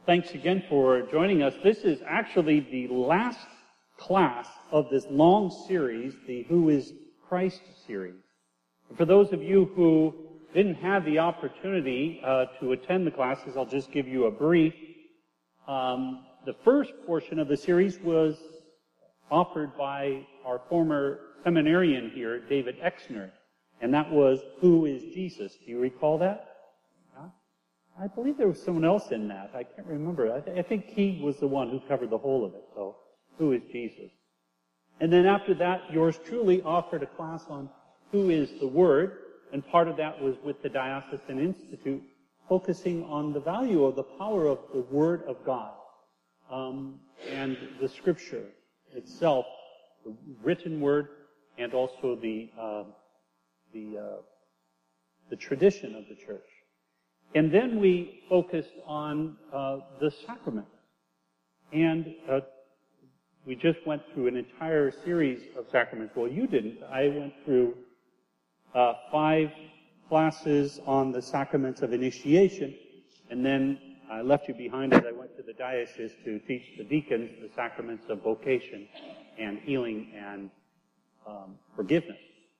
Thanks again for joining us. This is actually the last class of this long series, the Who is Christ series. For those of you who didn't have the opportunity to attend the classes, I'll just give you a brief. The first portion of the series was offered by our former seminarian here, David Exner, and that was Who is Jesus? Do you recall that? I believe there was someone else in that. I can't remember. I think he was the one who covered the whole of it. So, who is Jesus? And then after that, yours truly offered a class on who is the Word, and part of that was with the Diocesan Institute, focusing on the value of the power of the Word of God, and the Scripture itself, the written Word, and also the tradition of the Church. And then we focused on the sacrament. And we just went through an entire series of sacraments. Well, you didn't. I went through 5 classes on the sacraments of initiation, and then I left you behind as I went to the diocese to teach the deacons the sacraments of vocation and healing and forgiveness.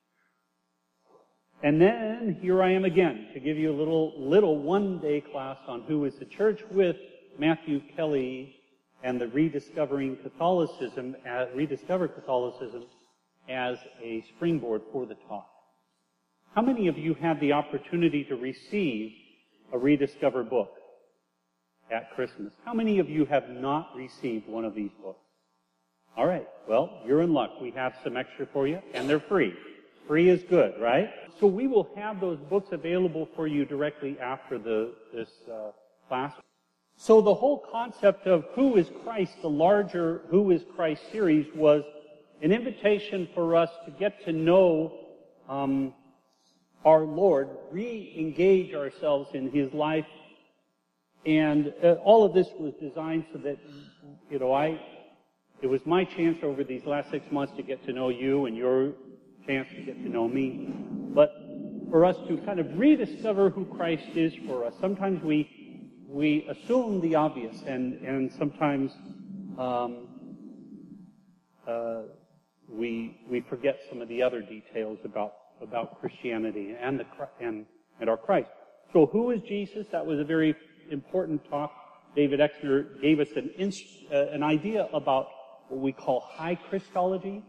And then here I am again to give you a little one-day class on who is the Church with Matthew Kelly and the Rediscover Catholicism as a springboard for the talk. How many of you had the opportunity to receive a Rediscover book at Christmas? How many of you have not received one of these books? All right, well, you're in luck. We have some extra for you, and they're free. Free is good, right? So we will have those books available for you directly after this class. So the whole concept of Who is Christ, the larger Who is Christ series, was an invitation for us to get to know our Lord, re-engage ourselves in His life, and all of this was designed so that, it was my chance over these last 6 months to get to know you, and your chance to get to know me, but for us to kind of rediscover who Christ is for us. Sometimes we assume the obvious, and sometimes we forget some of the other details about Christianity and our Christ. So who is Jesus? That was a very important talk. David Exner gave us an idea about what we call high Christology.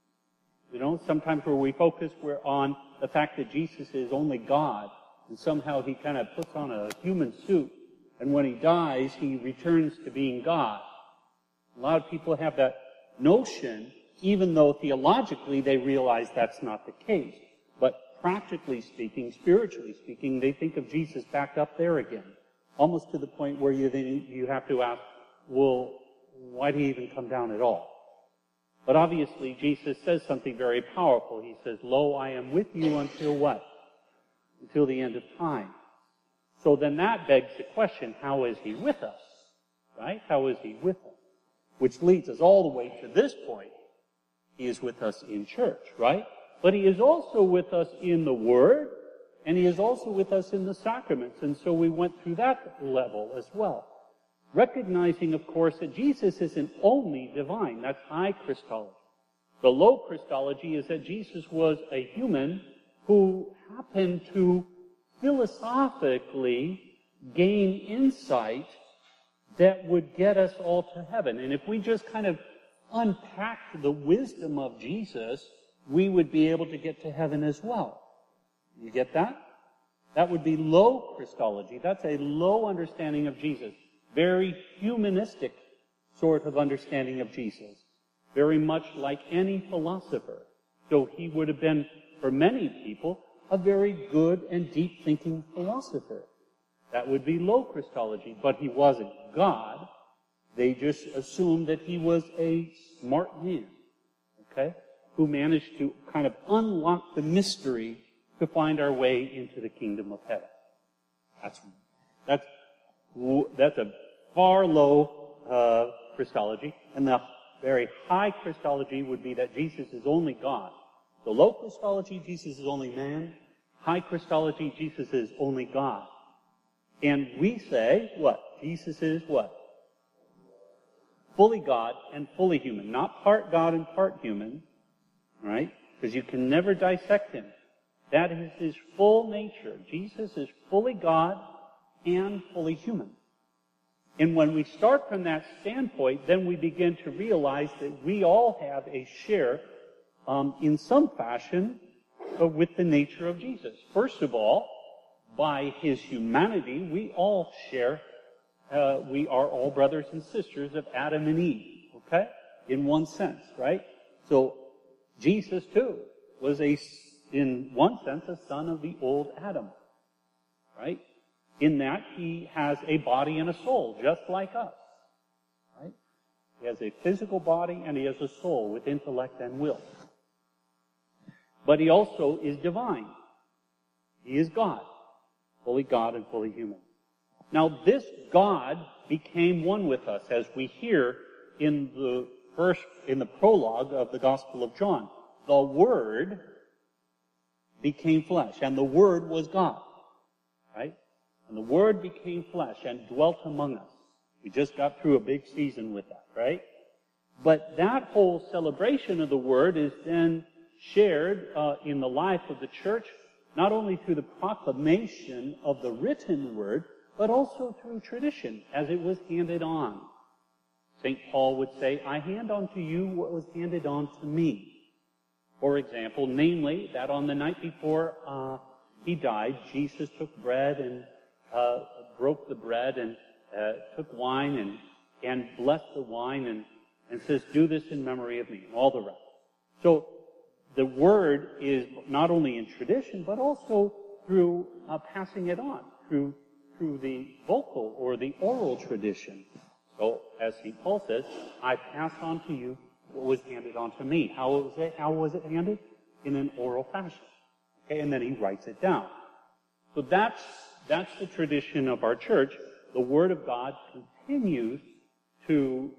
Sometimes where we focus, we're on the fact that Jesus is only God, and somehow He kind of puts on a human suit, and when He dies, He returns to being God. A lot of people have that notion, even though theologically they realize that's not the case. But practically speaking, spiritually speaking, they think of Jesus back up there again, almost to the point where you have to ask, well, why did He even come down at all? But obviously, Jesus says something very powerful. He says, "Lo, I am with you until what? Until the end of time." So then that begs the question, how is He with us? Right? How is He with us? Which leads us all the way to this point. He is with us in church, right? But He is also with us in the Word, and He is also with us in the sacraments. And so we went through that level as well. Recognizing, of course, that Jesus isn't only divine. That's high Christology. The low Christology is that Jesus was a human who happened to philosophically gain insight that would get us all to heaven. And if we just kind of unpacked the wisdom of Jesus, we would be able to get to heaven as well. You get that? That would be low Christology. That's a low understanding of Jesus. Very humanistic sort of understanding of Jesus. Very much like any philosopher. So He would have been, for many people, a very good and deep-thinking philosopher. That would be low Christology. But He wasn't God. They just assumed that He was a smart man, okay, who managed to kind of unlock the mystery to find our way into the kingdom of heaven. That's a far low Christology, and the very high Christology would be that Jesus is only God. The low Christology, Jesus is only man. High Christology, Jesus is only God. And we say, what? Jesus is what? Fully God and fully human. Not part God and part human, right? Because you can never dissect him. That is his full nature. Jesus is fully God and fully human. And when we start from that standpoint, then we begin to realize that we all have a share, in some fashion, with the nature of Jesus. First of all, by his humanity, we all share, we are all brothers and sisters of Adam and Eve, okay? In one sense, right? So, Jesus, too, was in one sense, a son of the old Adam, right? In that he has a body and a soul, just like us, right? He has a physical body and he has a soul with intellect and will. But he also is divine. He is God, fully God and fully human. Now, this God became one with us, as we hear in the prologue of the Gospel of John. The Word became flesh, and the Word was God, right? And the Word became flesh and dwelt among us. We just got through a big season with that, right? But that whole celebration of the Word is then shared in the life of the church, not only through the proclamation of the written Word, but also through tradition, as it was handed on. St. Paul would say, I hand on to you what was handed on to me. For example, namely, that on the night before he died, Jesus took bread and broke the bread and took wine and blessed the wine and says, do this in memory of me, and all the rest. So the Word is not only in tradition, but also through passing it on, through the vocal or the oral tradition. So, as St. Paul says, I pass on to you what was handed on to me. How was it handed? In an oral fashion. Okay, and then he writes it down. So that's the tradition of our church. The Word of God continues to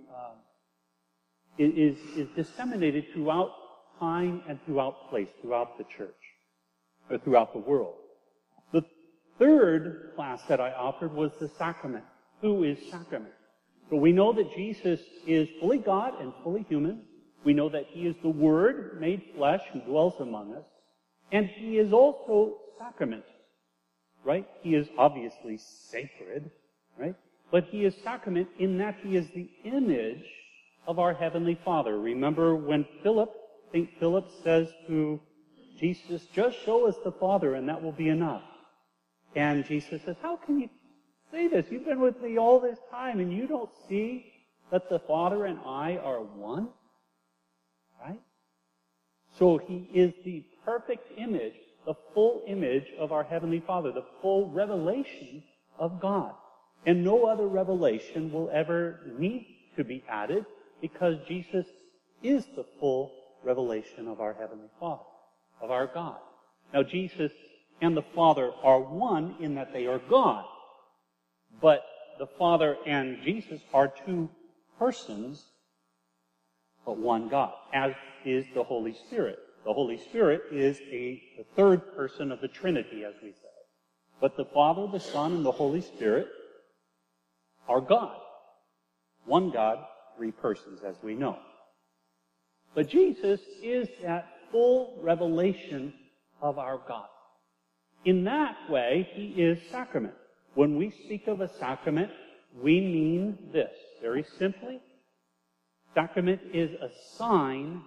is disseminated throughout time and throughout place, throughout the church, or throughout the world. The third class that I offered was the sacrament. Who is sacrament? So we know that Jesus is fully God and fully human. We know that he is the Word made flesh who dwells among us. And he is also sacrament, right? He is obviously sacred, right? But he is sacrament in that he is the image of our Heavenly Father. Remember when St. Philip says to Jesus, just show us the Father and that will be enough. And Jesus says, how can you say this? You've been with me all this time and you don't see that the Father and I are one? Right? So he is the perfect image, the full image of our Heavenly Father, the full revelation of God. And no other revelation will ever need to be added because Jesus is the full revelation of our Heavenly Father, of our God. Now, Jesus and the Father are one in that they are God. But the Father and Jesus are two persons, but one God, as is the Holy Spirit. The Holy Spirit is the third person of the Trinity, as we say. But the Father, the Son, and the Holy Spirit are God. One God, three persons, as we know. But Jesus is that full revelation of our God. In that way, he is sacrament. When we speak of a sacrament, we mean this. Very simply, sacrament is a sign,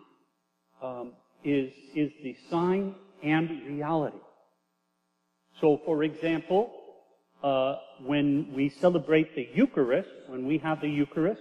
is the sign and reality. So, for example, when we celebrate the Eucharist, when we have the Eucharist,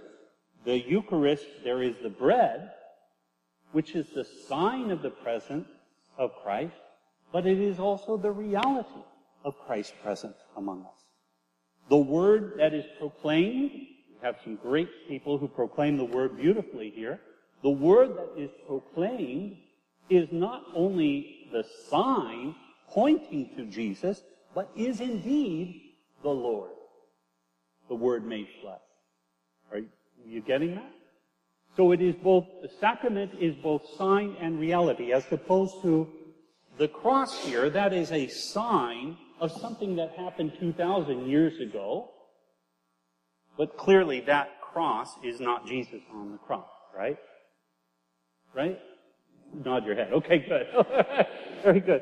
there is the bread, which is the sign of the presence of Christ, but it is also the reality of Christ's presence among us. The word that is proclaimed, we have some great people who proclaim the word beautifully here. The word that is proclaimed is not only the sign pointing to Jesus, but is indeed the Lord, the Word made flesh. Are you getting that? So it is both, the sacrament is both sign and reality, as opposed to the cross here. That is a sign of something that happened 2,000 years ago, But clearly that cross is not Jesus on the cross, right? Right? Nod your head. Okay, good. Very good.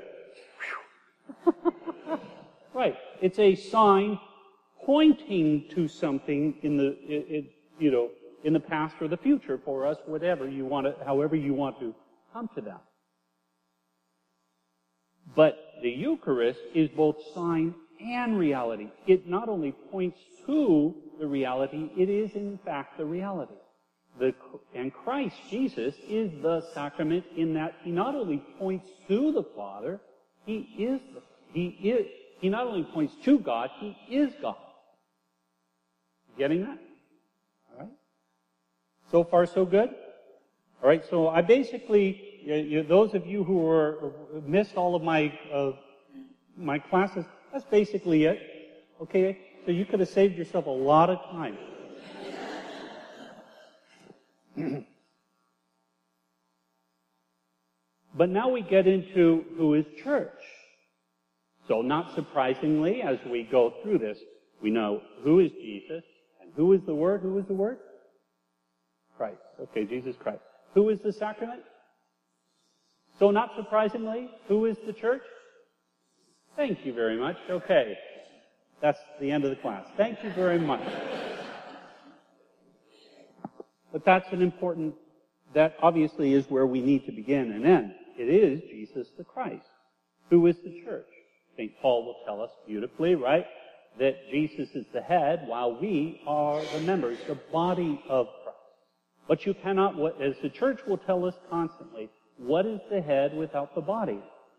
Right. It's a sign pointing to something in the past or the future for us, however you want to come to that. But the Eucharist is both sign and reality. It not only points to the reality, it is in fact the reality. And Christ, Jesus, is the sacrament in that he not only points to the Father, he not only points to God, he is God. Getting that? All right. So far, so good? All right, so I basically, those of you who missed all of my classes, that's basically it. Okay? So you could have saved yourself a lot of time. But now we get into who is church. So not surprisingly, as we go through this, we know who is Jesus and who is the Word. Who is the Word? Christ. Okay, Jesus Christ. Who is the sacrament? So not surprisingly, who is the church? Thank you very much. Okay. That's the end of the class. Thank you very much. But that obviously is where we need to begin and end. It is Jesus the Christ. Who is the church? St. Paul will tell us beautifully, right, that Jesus is the head while we are the members, the body of Christ. But you cannot, as the church will tell us constantly, what is the head without the body?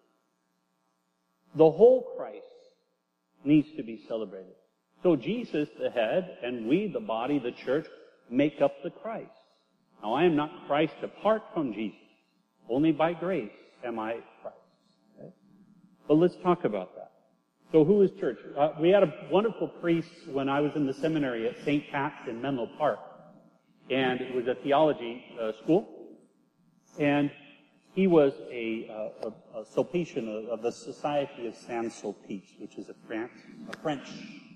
The whole Christ needs to be celebrated. So Jesus, the head, and we, the body, the church, make up the Christ. Now, I am not Christ apart from Jesus. Only by grace am I Christ. Okay? But let's talk about that. So who is church? We had a wonderful priest when I was in the seminary at St. Pat's in Menlo Park. And it was a theology school. And he was a Sulpician of the Society of Saint-Sulpice, which is a French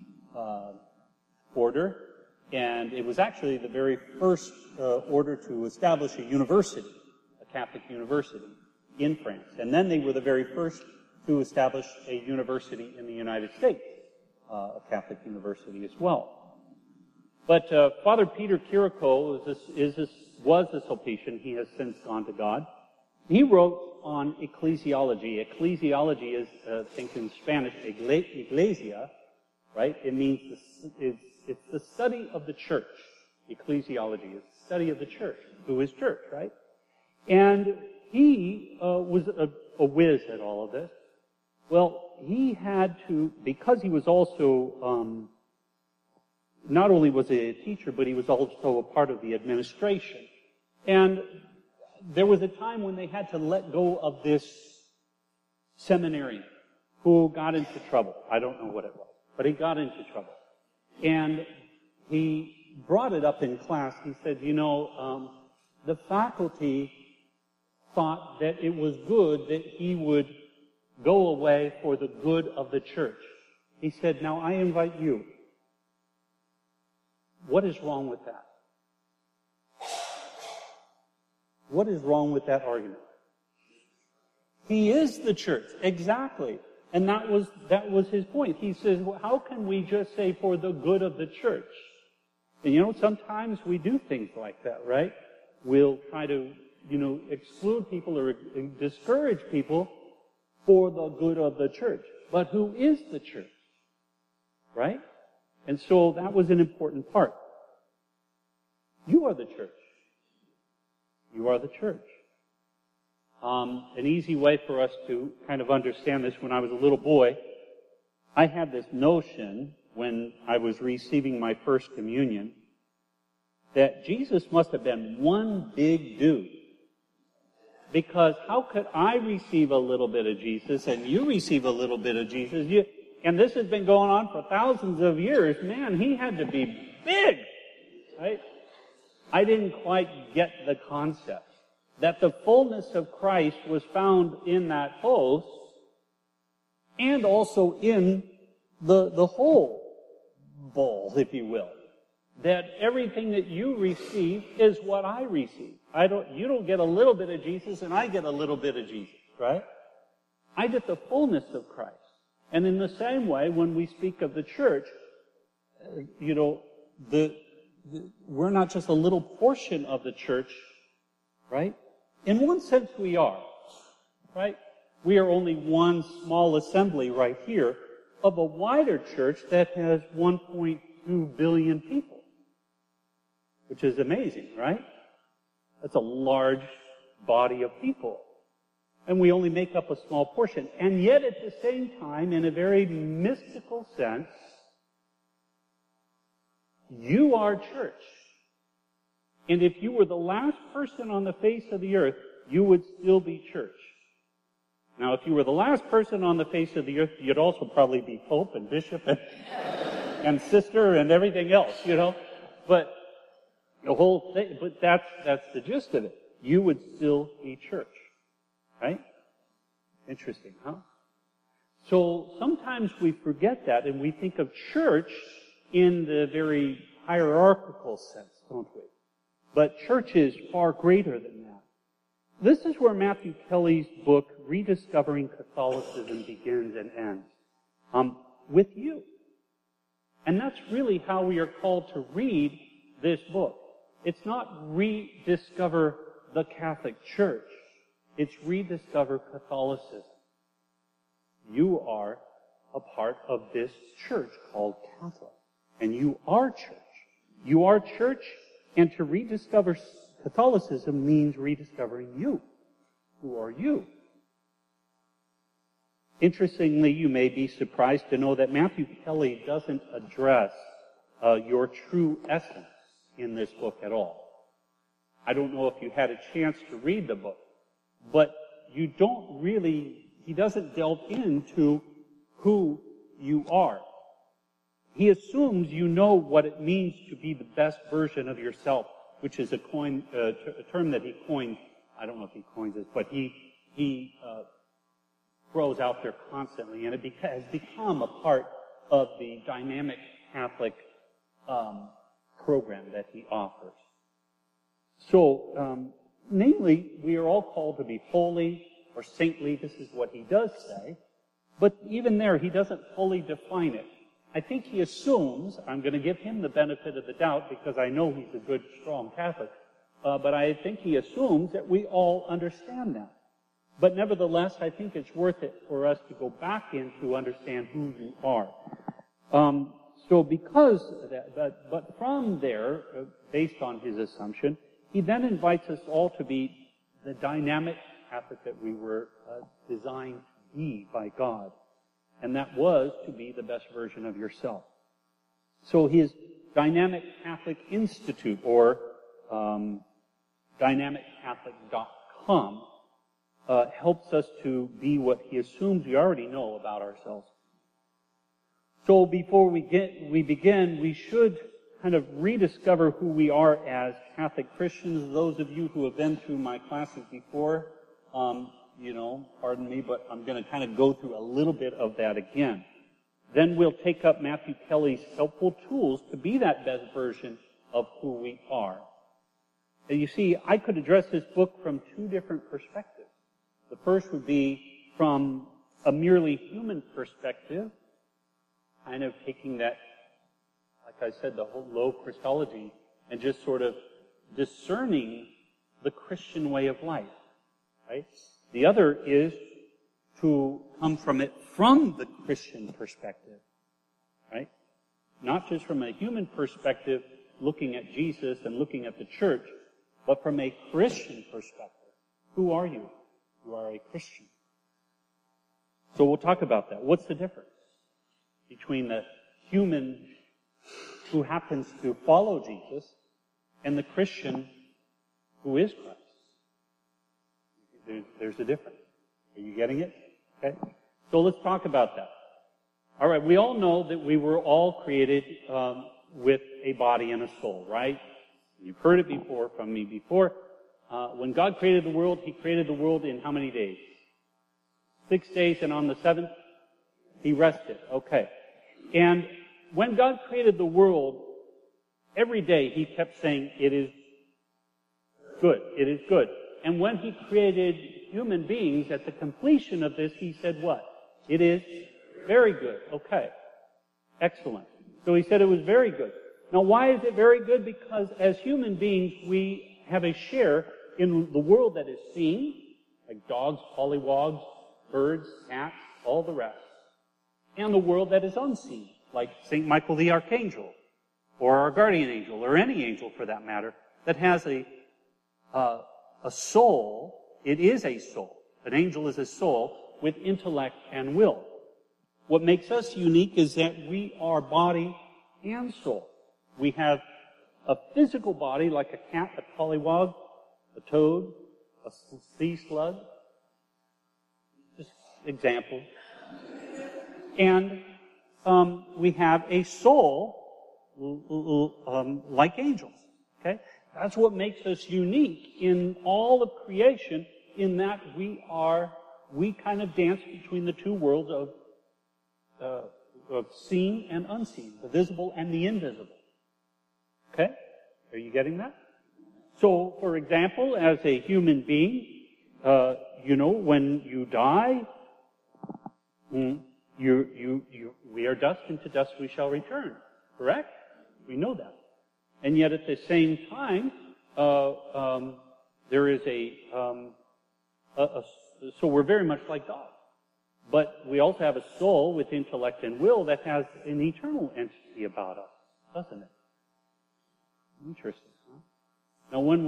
order. And it was actually the very first order to establish a university, a Catholic university in France. And then they were the very first to establish a university in the United States, a Catholic university as well. But Father Peter Chirico was a Sulpician. He has since gone to God. He wrote on ecclesiology. Ecclesiology is, think in Spanish, iglesia, right? It means it's the study of the church. Ecclesiology is the study of the church. Who is church, right? And he was a whiz at all of this. Well, he had to, because he was also, not only was he a teacher, but he was also a part of the administration. And there was a time when they had to let go of this seminarian who got into trouble. I don't know what it was, but he got into trouble. And he brought it up in class. He said, the faculty thought that it was good that he would go away for the good of the church. He said, now I invite you. What is wrong with that? What is wrong with that argument? He is the church, exactly. And that was his point. He says, well, how can we just say for the good of the church? And sometimes we do things like that, right? We'll try to, exclude people or discourage people for the good of the church. But who is the church? Right? And so that was an important part. You are the church. You are the church. An easy way for us to kind of understand this, when I was a little boy, I had this notion when I was receiving my first communion that Jesus must have been one big dude. Because how could I receive a little bit of Jesus and you receive a little bit of Jesus? And this has been going on for thousands of years. Man, he had to be big, right? I didn't quite get the concept that the fullness of Christ was found in that host and also in the whole bowl, if you will. that everything that you receive is what I receive. You don't get a little bit of Jesus and I get a little bit of Jesus, right? I get the fullness of Christ. And in the same way, when we speak of the church, we're not just a little portion of the church, right? In one sense we are, right? We are only one small assembly right here of a wider church that has 1.2 billion people, which is amazing, right? That's a large body of people. And we only make up a small portion. And yet at the same time, in a very mystical sense, you are church. And if you were the last person on the face of the earth, you would still be church. Now, if you were the last person on the face of the earth, you'd also probably be pope and bishop and sister and everything else, But the whole thing, but that's the gist of it. You would still be church. Right? Interesting, huh? So sometimes we forget that and we think of church in the very hierarchical sense, don't we? But church is far greater than that. This is where Matthew Kelly's book, Rediscovering Catholicism, begins and ends. With you. And that's really how we are called to read this book. It's not rediscover the Catholic Church. It's rediscover Catholicism. You are a part of this church called Catholic. And you are church. You are church, and to rediscover Catholicism means rediscovering you. Who are you? Interestingly, you may be surprised to know that Matthew Kelly doesn't address your true essence in this book at all. I don't know if you had a chance to read the book, but he doesn't delve into who you are. He assumes you know what it means to be the best version of yourself, which is a term that he coined. I don't know if he coins this, but he throws out there constantly, and it has become a part of the dynamic Catholic program that he offers. So, namely, we are all called to be holy or saintly. This is what he does say. But even there, he doesn't fully define it. I think he assumes, I'm going to give him the benefit of the doubt because I know he's a good, strong Catholic, but I think he assumes that we all understand that. But nevertheless, I think it's worth it for us to go back in to understand who you are. So because of that, but from there, based on his assumption, he then invites us all to be the dynamic Catholic that we were designed to be by God. And that was to be the best version of yourself. So his Dynamic Catholic Institute, or dynamiccatholic.com, helps us to be what he assumes we already know about ourselves. So before we begin, we should kind of rediscover who we are as Catholic Christians. Those of you who have been through my classes before, pardon me, but I'm going to kind of go through a little bit of that again. Then we'll take up Matthew Kelly's helpful tools to be that best version of who we are. And you see, I could address this book from two different perspectives. The first would be from a merely human perspective, kind of taking that, like I said, the whole low Christology, and just sort of discerning the Christian way of life, right? The other is to come from it from the Christian perspective, right? Not just from a human perspective, looking at Jesus and looking at the church, but from a Christian perspective. Who are you? You are a Christian. So we'll talk about that. What's the difference between the human who happens to follow Jesus and the Christian who is Christ? There's a difference. Are you getting it? Okay. So let's talk about that. All right. We all know that we were all created with a body and a soul, right? You've heard it before from me before. When God created the world, He created the world in how many days? 6 days, and on the seventh, He rested. Okay. And when God created the world, every day he kept saying, it is good, it is good. And when he created human beings, at the completion of this, he said what? It is very good. Okay. Excellent. So he said it was very good. Now why is it very good? Because as human beings, we have a share in the world that is seen, like dogs, pollywogs, birds, cats, all the rest. And the world that is unseen, like St. Michael the Archangel, or our guardian angel, or any angel for that matter, that has a soul. It is a soul. An angel is a soul with intellect and will. What makes us unique is that we are body and soul. We have a physical body like a cat, a pollywog, a toad, a sea slug. Just example. And we have a soul like angels. Okay? That's what makes us unique in all of creation, in that we kind of dance between the two worlds of seen and unseen, the visible and the invisible. Okay? Are you getting that? So, for example, as a human being, when you die, we are dust, and to dust we shall return. Correct? We know that. And yet at the same time, there is so we're very much like God. But we also have a soul with intellect and will that has an eternal entity about us, doesn't it? Interesting, huh? Now when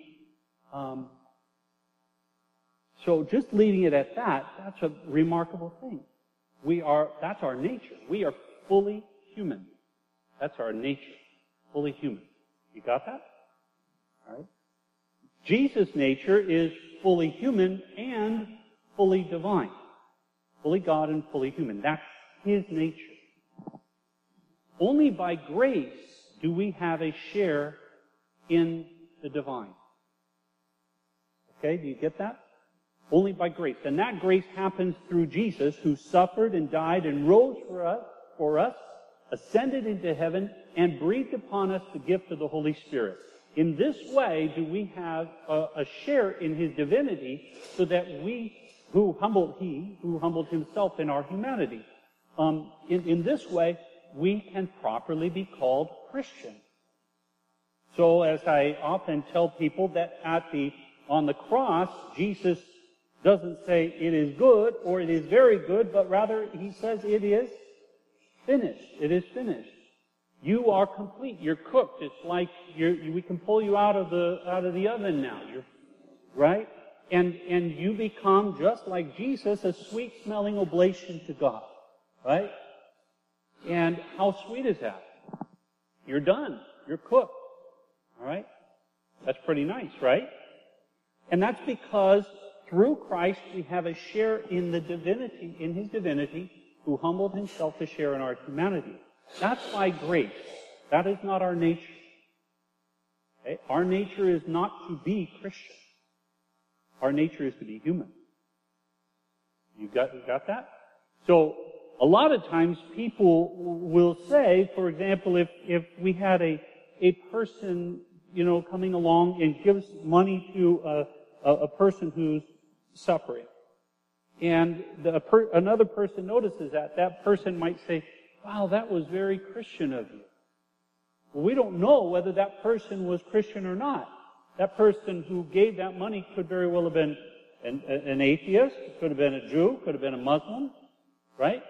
so just leaving it at that, that's a remarkable thing. That's our nature. We are fully human. That's our nature. Fully human. You got that? All right. Jesus' nature is fully human and fully divine. Fully God and fully human. That's his nature. Only by grace do we have a share in the divine. Okay, do you get that? Only by grace. And that grace happens through Jesus, who suffered and died and rose for us, ascended into heaven, and breathed upon us the gift of the Holy Spirit. In this way do we have a share in his divinity, so that he who humbled himself in our humanity. In this way, we can properly be called Christian. So as I often tell people, that on the cross, Jesus doesn't say it is good or it is very good, but rather he says it is finished. It is finished. You are complete. You're cooked. It's like we can pull you out of the oven now. Right? And you become, just like Jesus, a sweet-smelling oblation to God. Right? And how sweet is that? You're done. You're cooked. All right? That's pretty nice, right? And that's because through Christ we have a share in the divinity, in his divinity, who humbled himself to share in our humanity. That's by grace. That is not our nature. Okay? Our nature is not to be Christian. Our nature is to be human. You got that? So, a lot of times people will say, for example, if we had a person, coming along and gives money to a person who's suffering, and another person notices that person might say, wow, that was very Christian of you. Well, we don't know whether that person was Christian or not. That person who gave that money could very well have been an atheist, could have been a Jew, could have been a Muslim, right?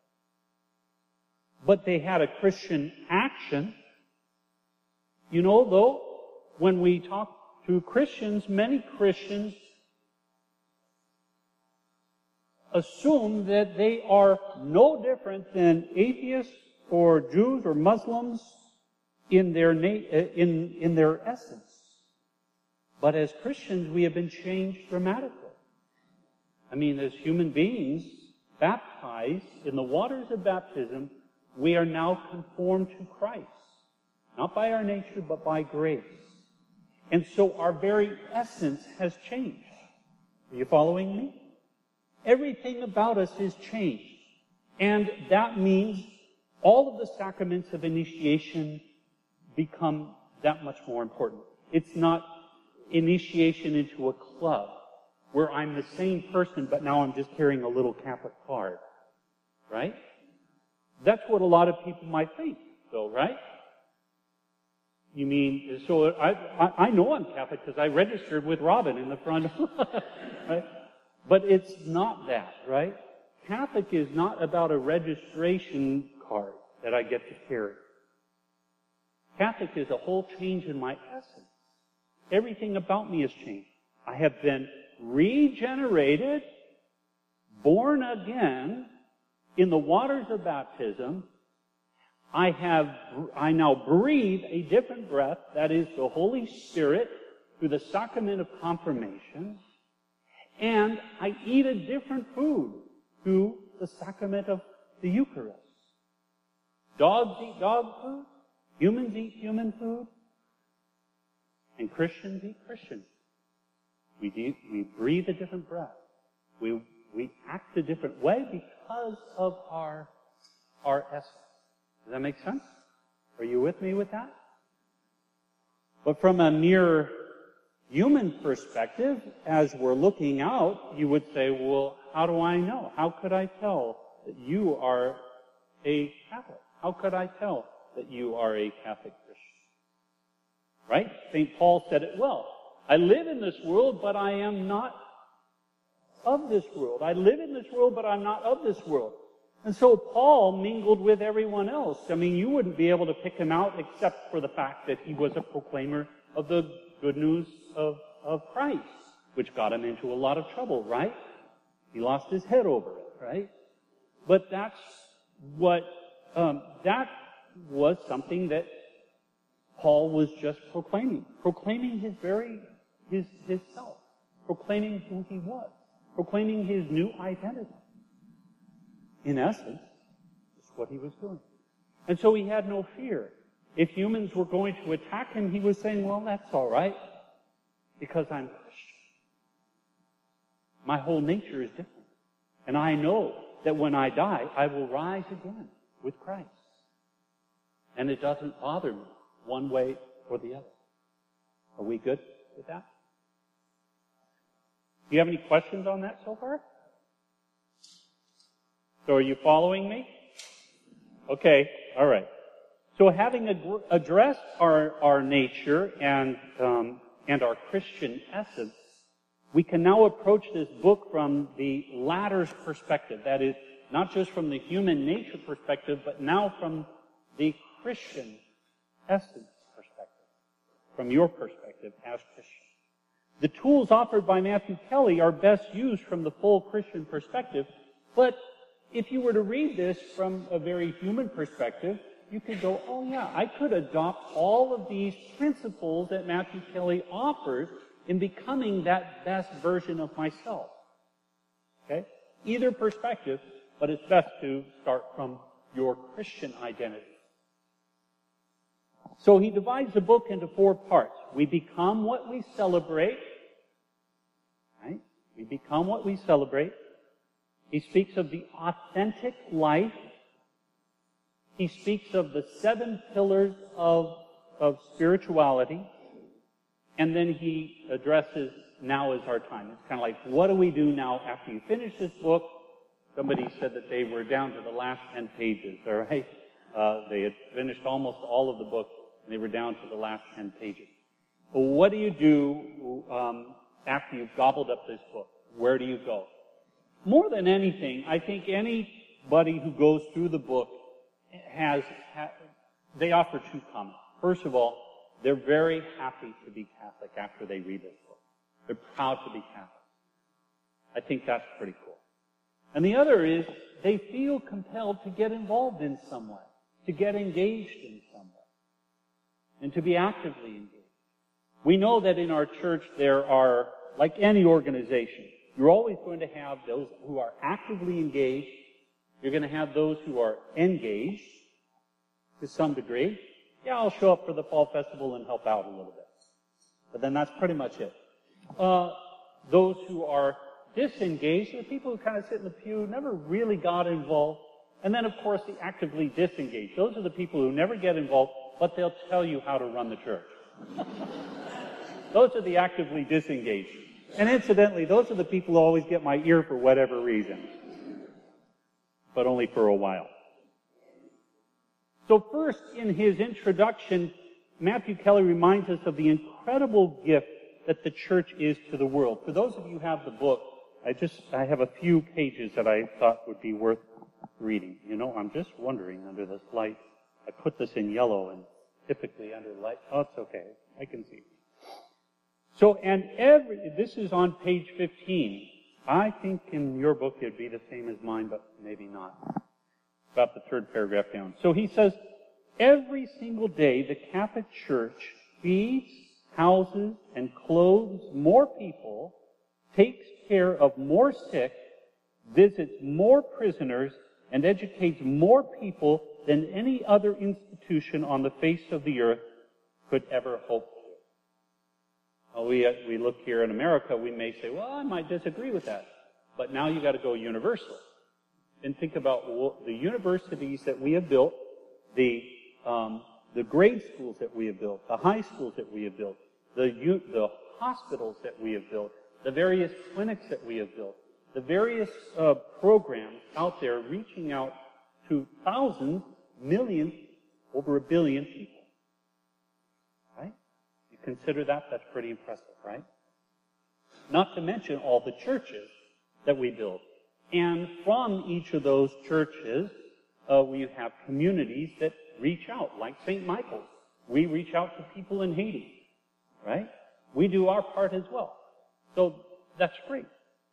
But they had a Christian action. Though, when we talk to Christians, many Christians assume that they are no different than atheists or Jews or Muslims in their essence. But as Christians, we have been changed dramatically. As human beings baptized in the waters of baptism, we are now conformed to Christ. Not by our nature, but by grace. And so our very essence has changed. Are you following me? Everything about us is changed. And that means all of the sacraments of initiation, become that much more important. It's not initiation into a club where I'm the same person, but now I'm just carrying a little Catholic card. Right? That's what a lot of people might think, though, right? You mean, so I know I'm Catholic because I registered with Robin in the front. Right? But it's not that, right? Catholic is not about a registration card that I get to carry. Catholic is a whole change in my essence. Everything about me has changed. I have been regenerated, born again, in the waters of baptism. I now breathe a different breath, that is the Holy Spirit, through the sacrament of confirmation, and I eat a different food through the sacrament of the Eucharist. Dogs eat dog food, humans eat human food, and Christians eat Christian food. We breathe a different breath. We act a different way because of our essence. Does that make sense? Are you with me with that? But from a mere human perspective, as we're looking out, you would say, well, how do I know? How could I tell that you are a Catholic? How could I tell that you are a Catholic Christian? Right? St. Paul said it well. I live in this world, but I am not of this world. I live in this world, but I'm not of this world. And so Paul mingled with everyone else. I mean, you wouldn't be able to pick him out except for the fact that he was a proclaimer of the good news of Christ, which got him into a lot of trouble, right? He lost his head over it, right? But that's what, that was something that Paul was just proclaiming his self, proclaiming who he was, proclaiming his new identity. In essence, that's what he was doing. And so he had no fear. If humans were going to attack him, he was saying, well, that's all right, because I'm Christian. My whole nature is different. And I know that when I die, I will rise again with Christ. And it doesn't bother me one way or the other. Are we good with that? Do you have any questions on that so far? So are you following me? Okay, all right. So having addressed our nature and our Christian essence, we can now approach this book from the latter's perspective. That is, not just from the human nature perspective, but now from the Christian essence perspective, from your perspective as Christian. The tools offered by Matthew Kelly are best used from the full Christian perspective, but if you were to read this from a very human perspective, you could go, oh yeah, I could adopt all of these principles that Matthew Kelly offers in becoming that best version of myself. Okay? Either perspective, but it's best to start from your Christian identity. So he divides the book into 4 parts. We become what we celebrate. Right? We become what we celebrate. He speaks of the authentic life. He speaks of the 7 pillars of spirituality. And then he addresses, now is our time. It's kind of like, what do we do now after you finish this book? Somebody said that they were down to the last 10 pages, all right? They had finished almost all of the book, and they were down to the last 10 pages. Well, what do you do after you've gobbled up this book? Where do you go? More than anything, I think anybody who goes through the book they offer 2 comments. First of all, they're very happy to be Catholic after they read this book. They're proud to be Catholic. I think that's pretty cool. And the other is, they feel compelled to get involved in some way, to get engaged in some way, and to be actively engaged. We know that in our church there are, like any organization, you're always going to have those who are actively engaged. You're going to have those who are engaged to some degree. Yeah, I'll show up for the fall festival and help out a little bit. But then that's pretty much it. Those who are disengaged are the people who kind of sit in the pew, never really got involved. And then, of course, the actively disengaged. Those are the people who never get involved, but they'll tell you how to run the church. Those are the actively disengaged. And incidentally, those are the people who always get my ear for whatever reason. But only for a while. So first, in his introduction, Matthew Kelly reminds us of the incredible gift that the church is to the world. For those of you who have the book, I have a few pages that I thought would be worth reading. You know, I'm just wondering under this light. I put this in yellow and typically under light. Oh, it's okay. I can see. So, and this is on page 15. I think in your book it'd be the same as mine, but maybe not. About the third paragraph down. So he says, every single day the Catholic Church feeds, houses, and clothes more people, takes care of more sick, visits more prisoners, and educates more people than any other institution on the face of the earth could ever hope to. We look here in America, we may say, well, I might disagree with that. But now you've got to go universal. And think about the universities that we have built, the grade schools that we have built, the high schools that we have built, the hospitals that we have built, the various clinics that we have built, the various programs out there reaching out to thousands, millions, over 1 billion people. Right? You consider that? That's pretty impressive, right? Not to mention all the churches that we build. And from each of those churches, we have communities that reach out, like St. Michael's. We reach out to people in Haiti, right? We do our part as well. So that's great.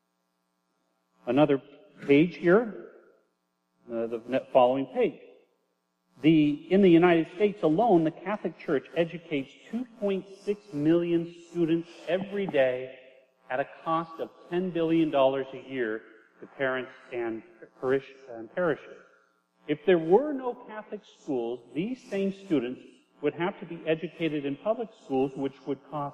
Another page here, the following page. In the United States alone, the Catholic Church educates 2.6 million students every day at a cost of $10 billion a year to parents and parishes. If there were no Catholic schools, these same students would have to be educated in public schools, which would cost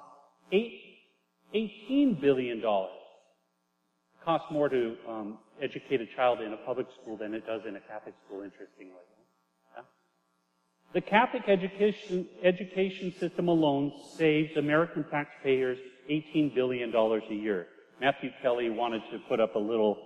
$18 billion. It costs more to educate a child in a public school than it does in a Catholic school, interestingly. Yeah? The Catholic education system alone saves American taxpayers $18 billion a year. Matthew Kelly wanted to put up a little,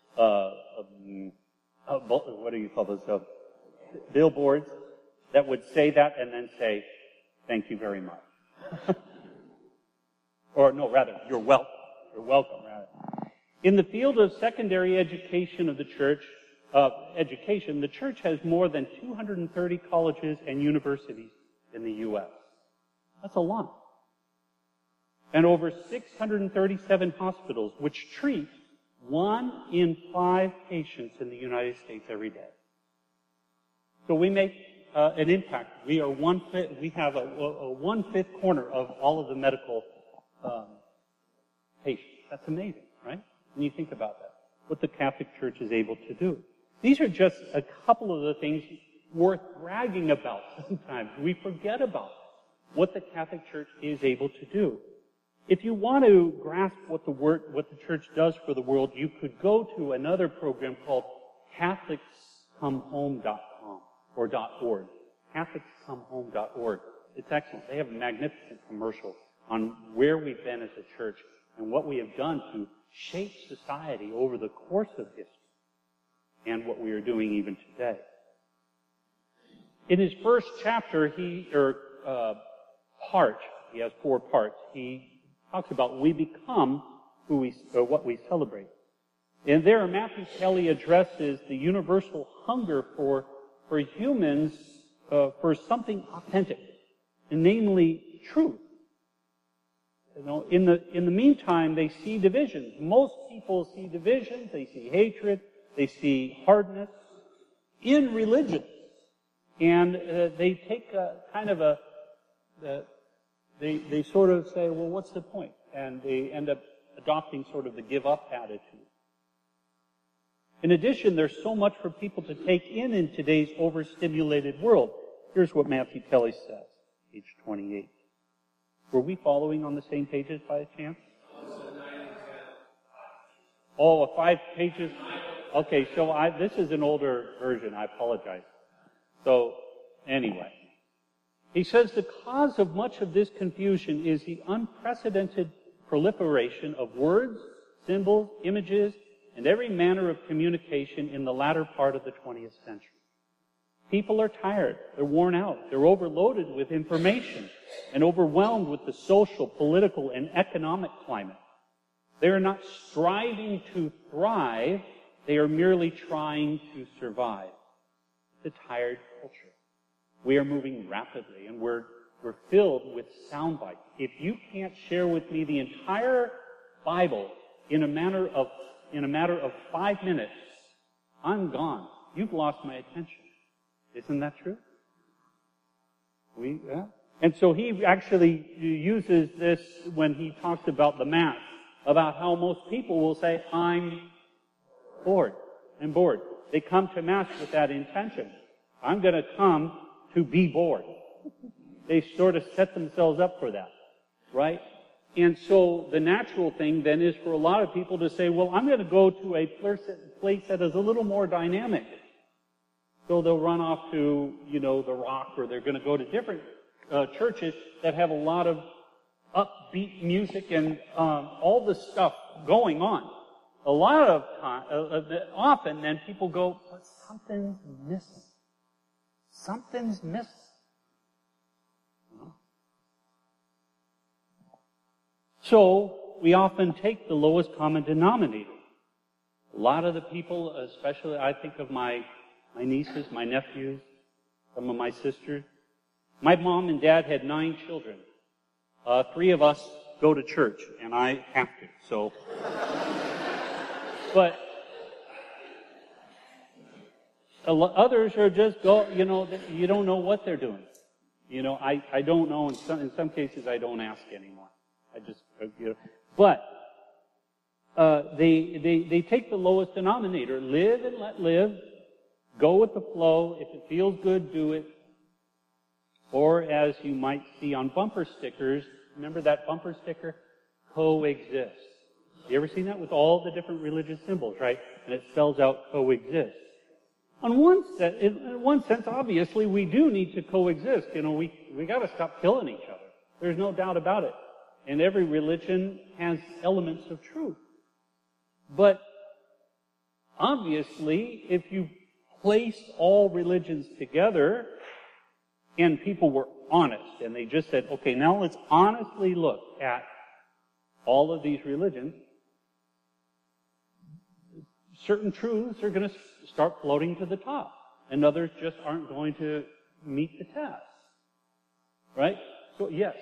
what do you call those, billboards that would say that and then say, thank you very much. Or no, rather, you're welcome. You're welcome, rather. In the field of secondary education of the church, the church has more than 230 colleges and universities in the U.S. That's a lot. And over 637 hospitals, which treat 1 in 5 patients in the United States every day. So we make an impact. We are we have a 1/5 corner of all of the medical patients. That's amazing, right? When you think about that, what the Catholic Church is able to do. These are just a couple of the things worth bragging about sometimes. We forget about what the Catholic Church is able to do. If you want to grasp what the church does for the world, you could go to another program called CatholicsComeHome.com or .org. CatholicsComeHome.org. It's excellent. They have a magnificent commercial on where we've been as a church and what we have done to shape society over the course of history and what we are doing even today. In his first chapter, he has 4 parts. He talks about we become what we celebrate. And there, Matthew Kelly addresses the universal hunger for humans for something authentic, and namely truth. You know, in the meantime, they see divisions. Most people see divisions. They see hatred. They see hardness in religion, and they take they sort of say, well, what's the point? And they end up adopting sort of the give up attitude. In addition, there's so much for people to take in today's overstimulated world. Here's what Matthew Kelly says, page 28. Were we following on the same pages by chance? Oh, 5 pages? Okay, so this is an older version. I apologize. So, anyway. He says the cause of much of this confusion is the unprecedented proliferation of words, symbols, images, and every manner of communication in the latter part of the 20th century. People are tired. They're worn out. They're overloaded with information and overwhelmed with the social, political, and economic climate. They are not striving to thrive. They are merely trying to survive. It's a tired culture. We are moving rapidly, and we're filled with sound bites. If you can't share with me the entire Bible in a matter of 5 minutes, I'm gone. You've lost my attention. Isn't that true? And so he actually uses this when he talks about the Mass, about how most people will say, I'm bored. I'm bored. They come to Mass with that intention. I'm going to come to be bored. They sort of set themselves up for that, right? And so the natural thing then is for a lot of people to say, well, I'm going to go to a place that is a little more dynamic. So they'll run off to, the Rock, or they're going to go to different churches that have a lot of upbeat music and all the stuff going on. A lot of time, often then people go, but something's missing. Something's missing. So we often take the lowest common denominator. A lot of the people, especially I think of my nieces, my nephews, some of my sisters. My mom and dad had 9 children. 3 of us go to church, and I have to, so. But others are just you don't know what they're doing. I don't know. In some cases, I don't ask anymore. I just, But they take the lowest denominator. Live and let live. Go with the flow. If it feels good, do it. Or as you might see on bumper stickers, remember that bumper sticker? Coexist. You ever seen that with all the different religious symbols, right? And it spells out coexist. In one sense, obviously, we do need to coexist. We got to stop killing each other. There's no doubt about it. And every religion has elements of truth. But obviously, if you placed all religions together and people were honest and they just said, okay, now let's honestly look at all of these religions, certain truths are going to start floating to the top and others just aren't going to meet the test. Right? So, yes.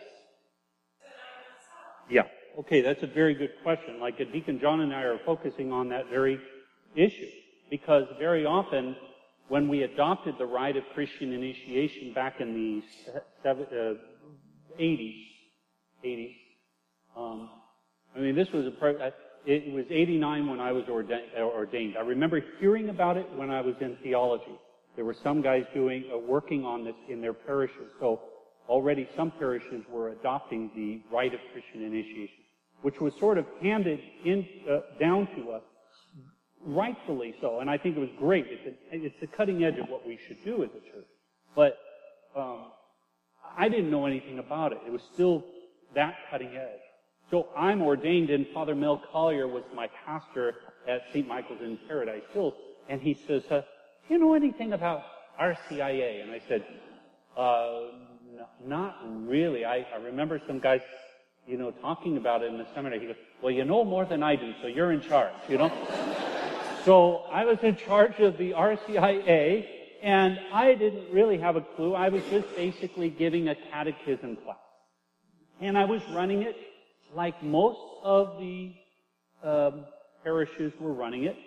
Yeah. Okay, that's a very good question. Like Deacon John and I are focusing on that very issue. Because very often, when we adopted the rite of Christian initiation back in the 80s, this was it was 89 when I was ordained. I remember hearing about it when I was in theology. There were some guys working on this in their parishes. So already some parishes were adopting the rite of Christian initiation, which was sort of handed down to us, rightfully so. And I think it was great. It's the cutting edge of what we should do as a church. But I didn't know anything about it. It was still that cutting edge. So I'm ordained, and Father Mel Collier was my pastor at St. Michael's in Paradise Hills, and he says, do you know anything about RCIA? And I said, not really. I remember some guys, talking about it in the seminary. He goes, well, you know more than I do, so you're in charge, So I was in charge of the RCIA, and I didn't really have a clue. I was just basically giving a catechism class. And I was running it like most of the parishes were running it,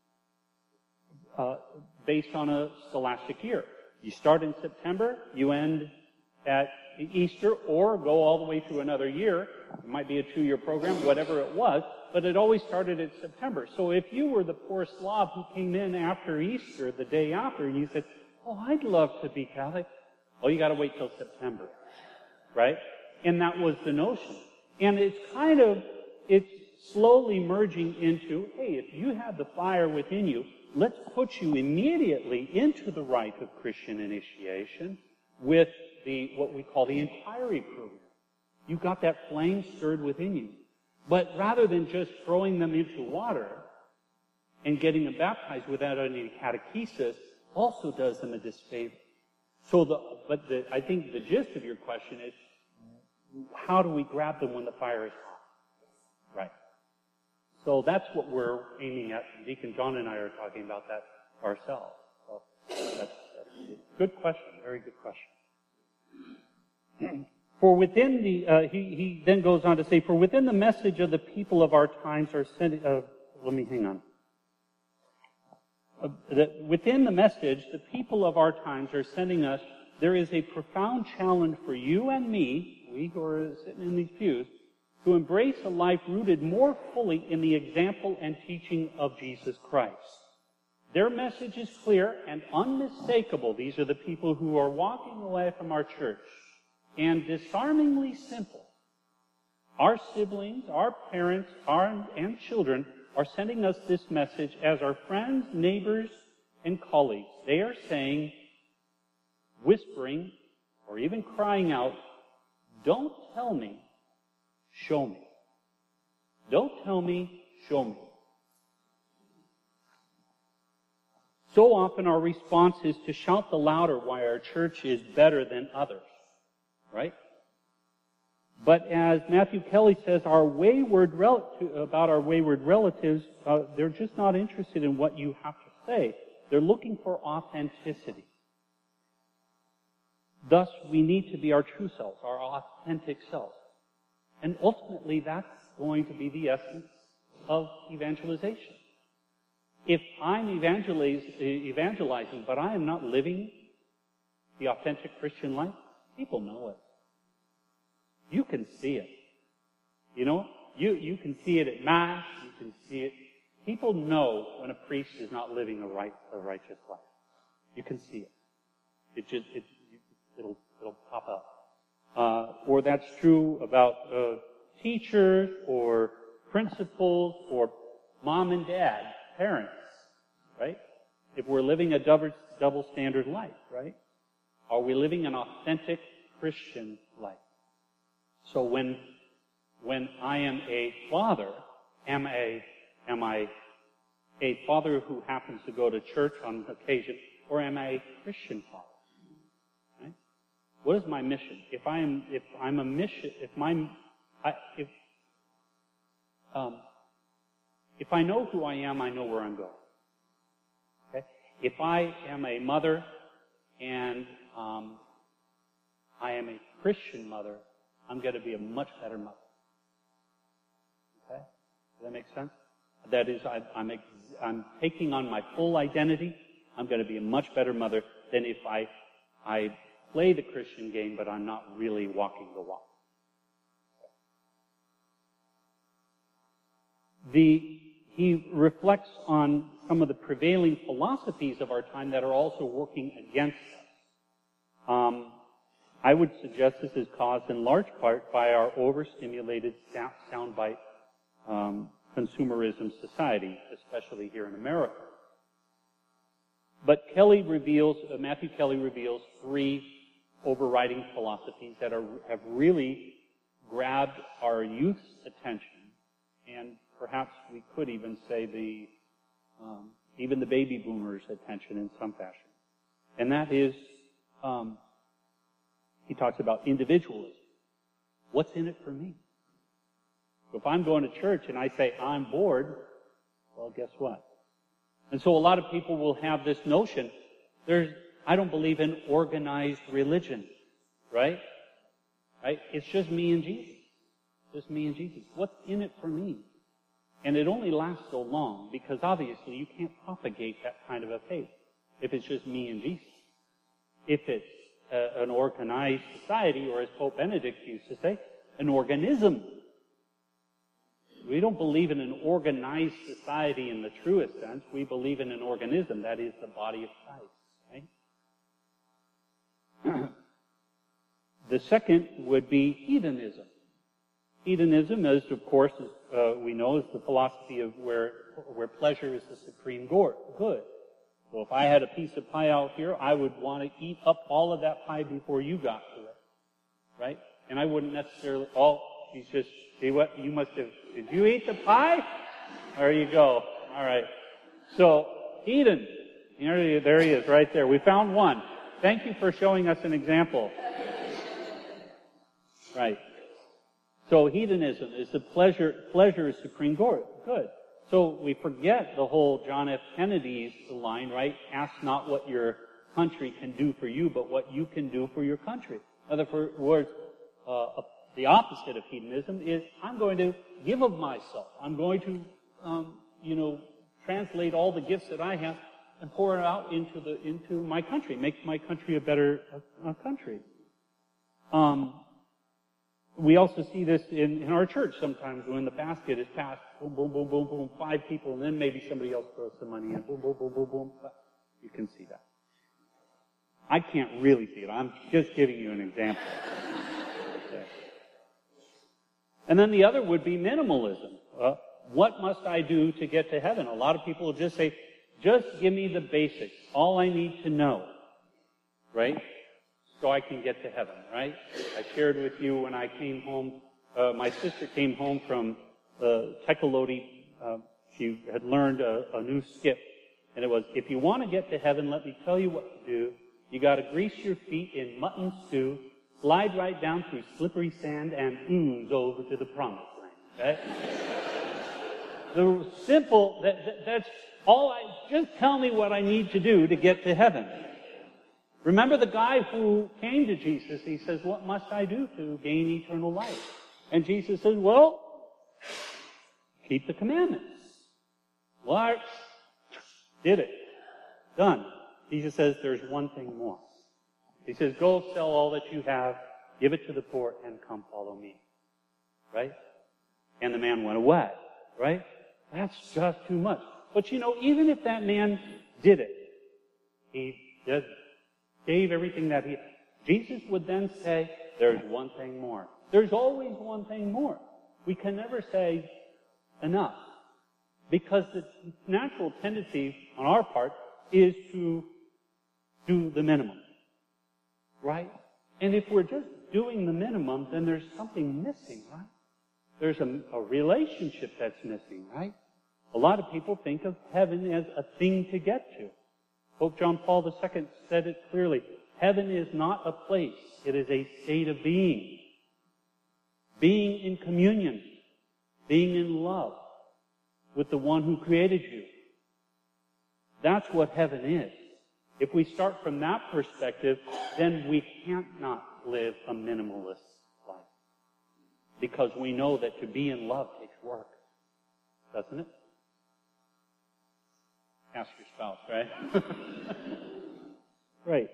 based on a scholastic year. You start in September, you end at Easter, or go all the way through another year. It might be a 2-year program, whatever it was, but it always started in September. So if you were the poor slob who came in after Easter, the day after, and you said, oh, I'd love to be Catholic, oh, you got to wait till September, right? And that was the notion. And it's slowly merging into, hey, if you have the fire within you, let's put you immediately into the rite of Christian initiation with what we call the inquiry program. You got that flame stirred within you. But rather than just throwing them into water and getting them baptized without any catechesis, also does them a disfavor. I think the gist of your question is, how do we grab them when the fire is hot? Right. So that's what we're aiming at. Deacon John and I are talking about that ourselves. So that's a good question, very good question. For within the, he then goes on to say, for within the message of the people of our times are sending, within the message, the people of our times are sending us, there is a profound challenge for you and me, we who are sitting in these pews, to embrace a life rooted more fully in the example and teaching of Jesus Christ. Their message is clear and unmistakable. These are the people who are walking away from our church. And disarmingly simple. Our siblings, our parents, and children are sending us this message as our friends, neighbors, and colleagues. They are saying, whispering, or even crying out, don't tell me, show me. Don't tell me, show me. So often our response is to shout the louder why our church is better than others. Right? But as Matthew Kelly says, about our wayward relatives, they're just not interested in what you have to say. They're looking for authenticity. Thus, we need to be our true selves, our authentic selves. And ultimately, that's going to be the essence of evangelization. If I'm evangelizing, but I am not living the authentic Christian life, people know it. You can see it. You know, you can see it at Mass. You can see it. People know when a priest is not living a righteous life. You can see it. It'll pop up. Or that's true about teachers or principals or mom and dad, parents, right? If we're living a double standard life, right? Are we living an authentic Christian life? So when I am a father, am I a father who happens to go to church on occasion, or am I a Christian father? Right? What is my mission? If I know who I am, I know where I'm going. Okay? If I am a mother and I am a Christian mother, I'm going to be a much better mother. Okay? Does that make sense? That is, I'm taking on my full identity. I'm going to be a much better mother than if I play the Christian game, but I'm not really walking the walk. He reflects on some of the prevailing philosophies of our time that are also working against us. I would suggest this is caused in large part by our overstimulated soundbite consumerism society, especially here in America. But Matthew Kelly reveals three overriding philosophies that have really grabbed our youth's attention, and perhaps we could even say even the baby boomers' attention in some fashion. And that is, he talks about individualism. What's in it for me? If I'm going to church and I say, I'm bored, well, guess what? And so a lot of people will have this notion, I don't believe in organized religion, right? It's just me and Jesus. Just me and Jesus. What's in it for me? And it only lasts so long because obviously you can't propagate that kind of a faith if it's just me and Jesus. If it's an organized society, or as Pope Benedict used to say, an organism. We don't believe in an organized society in the truest sense. We believe in an organism, that is the body of Christ. Right? The second would be hedonism. Hedonism is, of course, we know, is the philosophy of where pleasure is the supreme good. So if I had a piece of pie out here, I would want to eat up all of that pie before you got to it. Right? And I wouldn't necessarily, he's just, see what, you must have, did you eat the pie? There you go. All right. So, Eden. There he is, right there. We found one. Thank you for showing us an example. Right. So hedonism is the pleasure is supreme good. So we forget the whole John F. Kennedy's line, right? Ask not what your country can do for you, but what you can do for your country. In other words, the opposite of hedonism is I'm going to give of myself. I'm going to, translate all the gifts that I have and pour it out into my country, make my country a better country. We also see this in our church sometimes when the basket is passed, boom, boom, boom, boom, boom, 5 people, and then maybe somebody else throws some money in, boom, boom, boom, boom, boom. You can see that. I can't really see it. I'm just giving you an example. Okay. And then the other would be minimalism. What must I do to get to heaven? A lot of people will just say, just give me the basics, all I need to know, right? So I can get to heaven, right? I shared with you when I came home, my sister came home from Tekaloti. She had learned a new skip, and it was, if you want to get to heaven, let me tell you what to do. You got to grease your feet in mutton stew, slide right down through slippery sand, and ooze over to the promised land, okay? The simple, that's all just tell me what I need to do to get to heaven. Remember the guy who came to Jesus, he says, what must I do to gain eternal life? And Jesus says, well, keep the commandments. Well, I did it. Done. Jesus says, there's one thing more. He says, go sell all that you have, give it to the poor, and come follow me. Right? And the man went away. Right? That's just too much. But even if that man did it, he just gave everything that he had, Jesus would then say, there's one thing more. There's always one thing more. We can never say enough. Because the natural tendency on our part is to do the minimum. Right? And if we're just doing the minimum, then there's something missing, right? There's a relationship that's missing, right? A lot of people think of heaven as a thing to get to. Pope John Paul II said it clearly. Heaven is not a place. It is a state of being. Being in communion. Being in love with the one who created you. That's what heaven is. If we start from that perspective, then we can't not live a minimalist life. Because we know that to be in love takes work. Doesn't it? Ask your spouse, right? Right.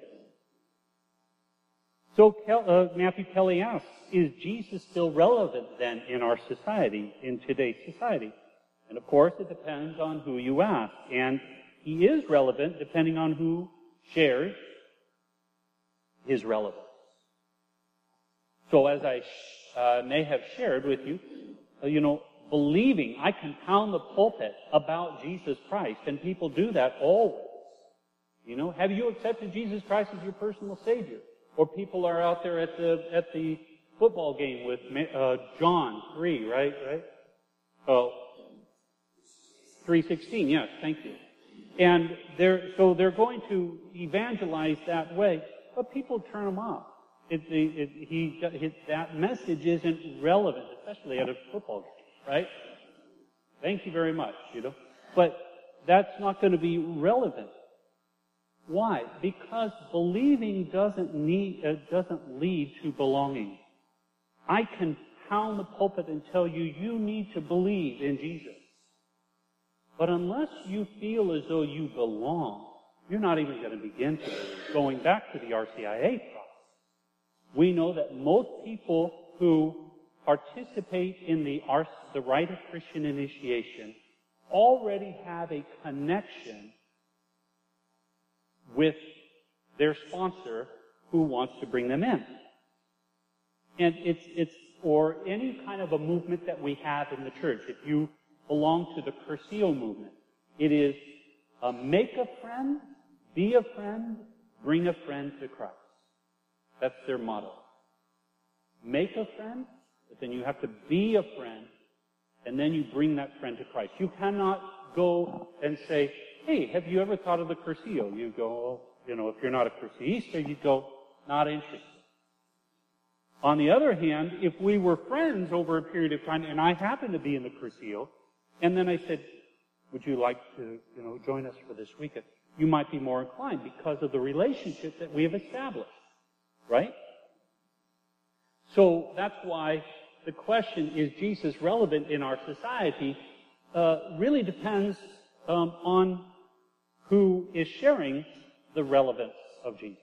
So Matthew Kelly asks, is Jesus still relevant then in our society, in today's society? And of course, it depends on who you ask. And he is relevant depending on who shares his relevance. So as I may have shared with you, believing, I can pound the pulpit about Jesus Christ, and people do that always. Have you accepted Jesus Christ as your personal Savior? Or people are out there at the football game with John 3, right? Oh, 3:16. Yes, thank you. And they're going to evangelize that way, but people turn them off. That message isn't relevant, especially at a football game. Right? Thank you very much, But that's not going to be relevant. Why? Because believing doesn't lead to belonging. I can pound the pulpit and tell you need to believe in Jesus. But unless you feel as though you belong, you're not even going to begin to believe. Going back to the RCIA process, we know that most people who participate in the rite of Christian initiation already have a connection with their sponsor who wants to bring them in. And it's or any kind of a movement that we have in the church. If you belong to the Curcio movement, it is make a friend Be a friend, bring a friend to Christ. That's their motto. Make a friend, but then you have to be a friend, and then you bring that friend to Christ. You cannot go and say, hey, have you ever thought of the Cursillo? You go, if you're not a Cursilista, you go, not interested. On the other hand, if we were friends over a period of time, and I happen to be in the Cursillo, and then I said, would you like to, join us for this weekend? You might be more inclined because of the relationship that we have established. Right? So that's why the question, is Jesus relevant in our society, really depends on who is sharing the relevance of Jesus.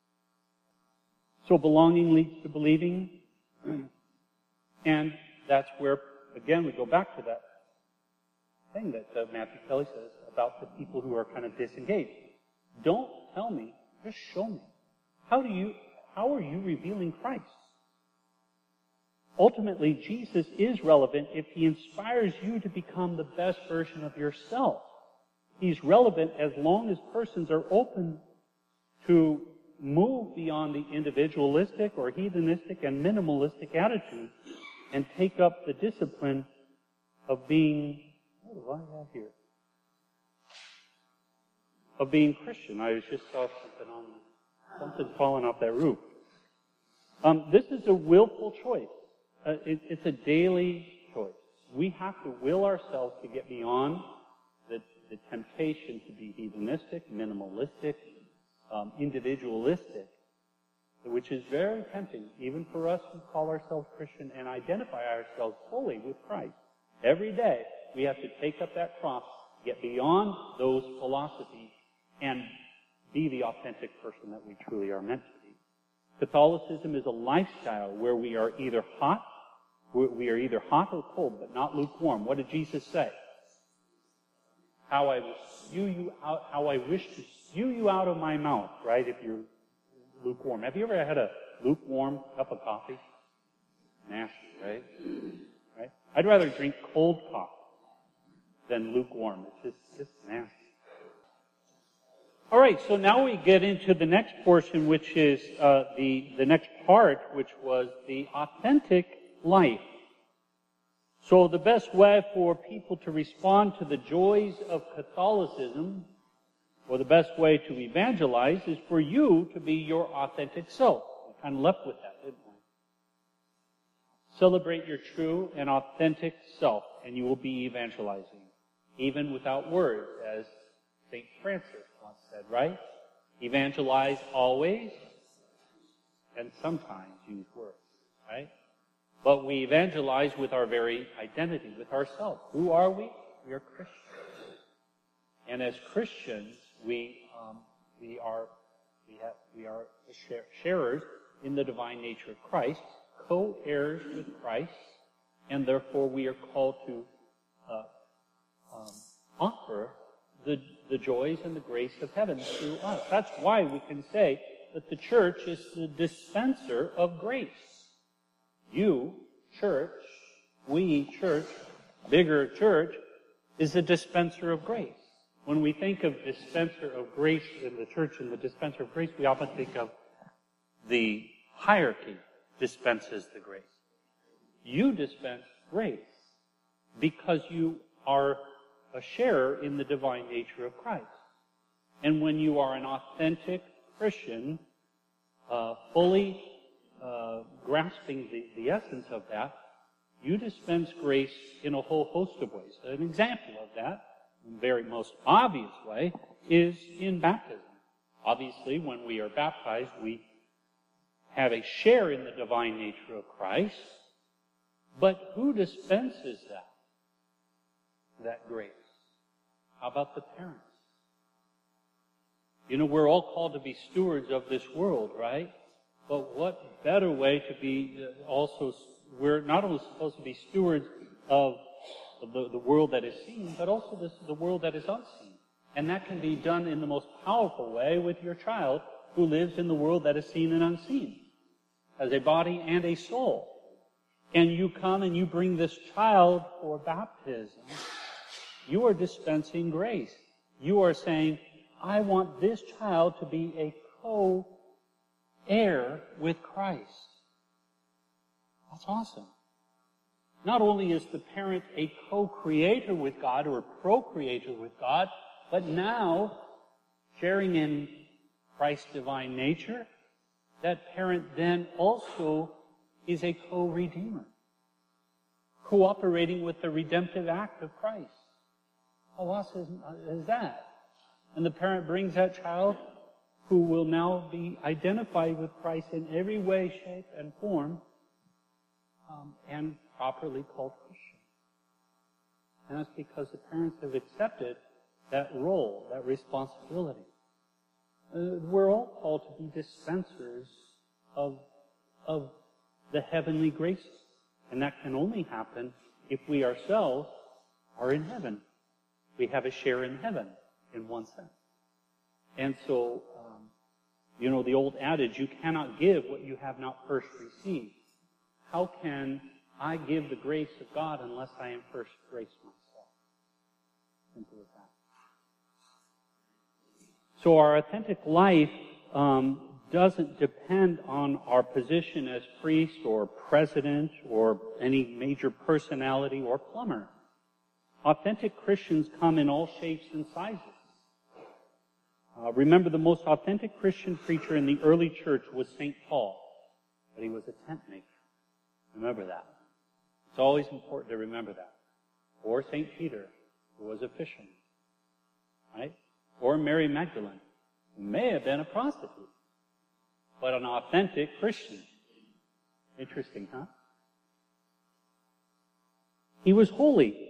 So belonging leads to believing, and that's where, again, we go back to that thing that Matthew Kelly says about the people who are kind of disengaged. Don't tell me, just show me. How are you revealing Christ? Ultimately, Jesus is relevant if he inspires you to become the best version of yourself. He's relevant as long as persons are open to move beyond the individualistic or hedonistic and minimalistic attitude and take up the discipline of being, what do I have here? Of being Christian. I just saw something falling off that roof. This is a willful choice. It's a daily choice. We have to will ourselves to get beyond the temptation to be hedonistic, minimalistic, individualistic, which is very tempting, even for us who call ourselves Christian and identify ourselves fully with Christ. Every day, we have to take up that cross, get beyond those philosophies, and be the authentic person that we truly are meant to be. Catholicism is a lifestyle where we are either hot or cold, but not lukewarm. What did Jesus say? How I wish to spew you out of my mouth, right, if you're lukewarm. Have you ever had a lukewarm cup of coffee? Nasty, right? I'd rather drink cold coffee than lukewarm. It's just nasty. All right, so now we get into the next portion, which is the next part, which was the authentic life. So the best way for people to respond to the joys of Catholicism, or the best way to evangelize, is for you to be your authentic self. We kind of left with that, didn't we? Celebrate your true and authentic self, and you will be evangelizing, even without words, as St. Francis once said, right? Evangelize always, and sometimes use words, right? But we evangelize with our very identity, with ourselves. Who are we? We are Christians. And as Christians, we are sharers in the divine nature of Christ, co-heirs with Christ, and therefore we are called to offer the joys and the grace of heaven through us. That's why we can say that the church is the dispenser of grace. You, church, we, church, bigger church, is the dispenser of grace. When we think of dispenser of grace in the church and the dispenser of grace, we often think of the hierarchy dispenses the grace. You dispense grace because you are a sharer in the divine nature of Christ. And when you are an authentic Christian, fully grasping the essence of that, you dispense grace in a whole host of ways. An example of that, the very most obvious way, is in baptism. Obviously, when we are baptized, we have a share in the divine nature of Christ, but who dispenses that grace? How about the parents? We're all called to be stewards of this world, right? But what better way to be we're not only supposed to be stewards of the world that is seen, but also the world that is unseen. And that can be done in the most powerful way with your child who lives in the world that is seen and unseen, as a body and a soul. And you come and you bring this child for baptism. You are dispensing grace. You are saying, I want this child to be a co-heir with Christ. That's awesome. Not only is the parent a co-creator with God or a procreator with God, but now, sharing in Christ's divine nature, that parent then also is a co-redeemer, cooperating with the redemptive act of Christ. How awesome is that? And the parent brings that child who will now be identified with Christ in every way, shape, and form, and properly called Christian. And that's because the parents have accepted that role, that responsibility. We're all called to be dispensers of the heavenly graces. And that can only happen if we ourselves are in heaven. We have a share in heaven, in one sense. And so, the old adage, you cannot give what you have not first received. How can I give the grace of God unless I am first graced myself? Simple as that. So our authentic life doesn't depend on our position as priest or president or any major personality or plumber. Authentic Christians come in all shapes and sizes. Remember, the most authentic Christian preacher in the early church was St. Paul, but he was a tent maker. Remember that. It's always important to remember that. Or St. Peter, who was a fisherman. Right? Or Mary Magdalene, who may have been a prostitute, but an authentic Christian. Interesting, huh? He was holy.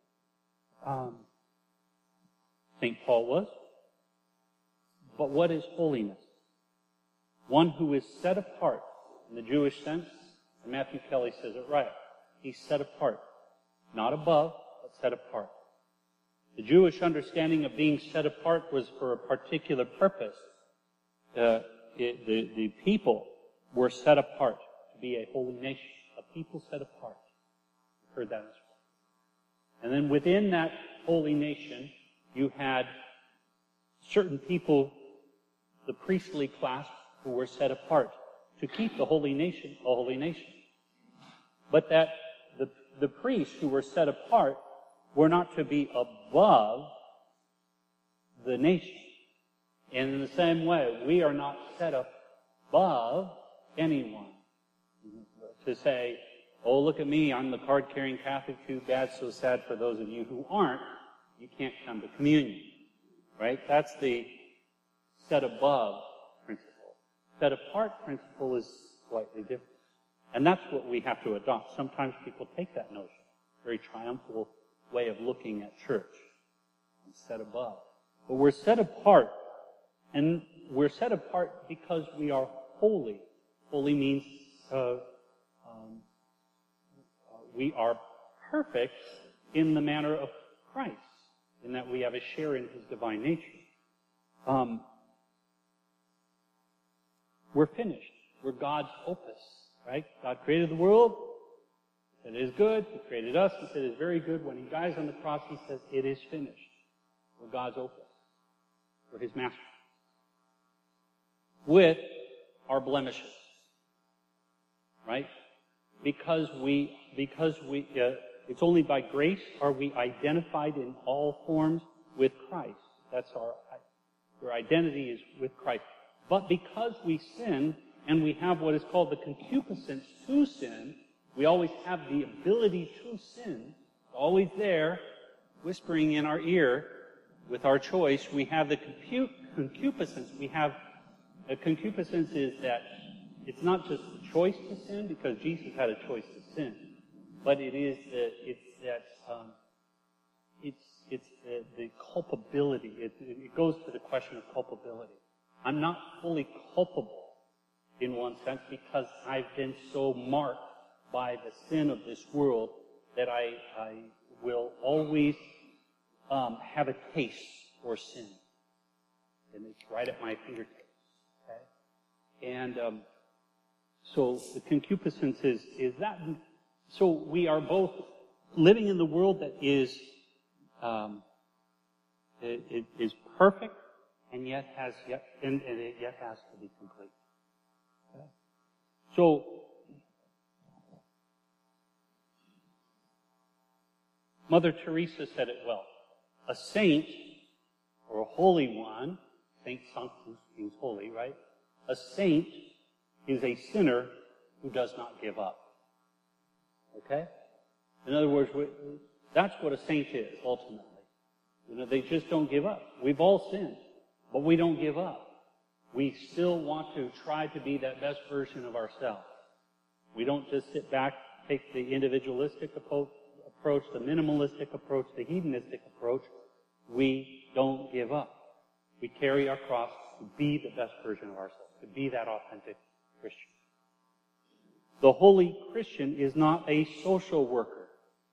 St. Paul was. But what is holiness? One who is set apart. In the Jewish sense, and Matthew Kelly says it right. He's set apart. Not above, but set apart. The Jewish understanding of being set apart was for a particular purpose. The people were set apart to be a holy nation. A people set apart. You've heard that as well. And then within that holy nation, you had certain people, the priestly class, who were set apart to keep the holy nation a holy nation. But that the priests who were set apart were not to be above the nation. And in the same way, we are not set above anyone. To say, oh, look at me, I'm the card-carrying Catholic, too bad, so sad for those of you who aren't, you can't come to communion. Right? That's the set above principle. Set apart principle is slightly different. And that's what we have to adopt. Sometimes people take that notion, very triumphal way of looking at church, and set above. But we're set apart, and we're set apart because we are holy. Holy means we are perfect in the manner of Christ, in that we have a share in His divine nature. We're finished. We're God's opus, right? God created the world. He said it is good. He created us. He said it is very good. When He dies on the cross, He says it is finished. We're God's opus. We're His masterpiece. With our blemishes, right? Because it's only by grace are we identified in all forms with Christ. That's our identity is with Christ. But because we sin, and we have what is called the concupiscence to sin, we always have the ability to sin, always there, whispering in our ear with our choice. We have the concupiscence. We have a concupiscence is that it's not just the choice to sin, because Jesus had a choice to sin, but it's the culpability. It goes to the question of culpability. I'm not fully culpable in one sense because I've been so marked by the sin of this world that I will always have a taste for sin. And it's right at my fingertips. Okay? And so the concupiscence is that. So we are both living in the world that is perfect and yet has to be complete. Okay? So, Mother Teresa said it well. A saint, or a holy one, Saint Sanctus means holy, right? A saint is a sinner who does not give up. Okay? In other words, that's what a saint is, ultimately. They just don't give up. We've all sinned, but we don't give up. We still want to try to be that best version of ourselves. We don't just sit back, take the individualistic approach, the minimalistic approach, the hedonistic approach. We don't give up. We carry our cross to be the best version of ourselves, to be that authentic Christian. The holy Christian is not a social worker.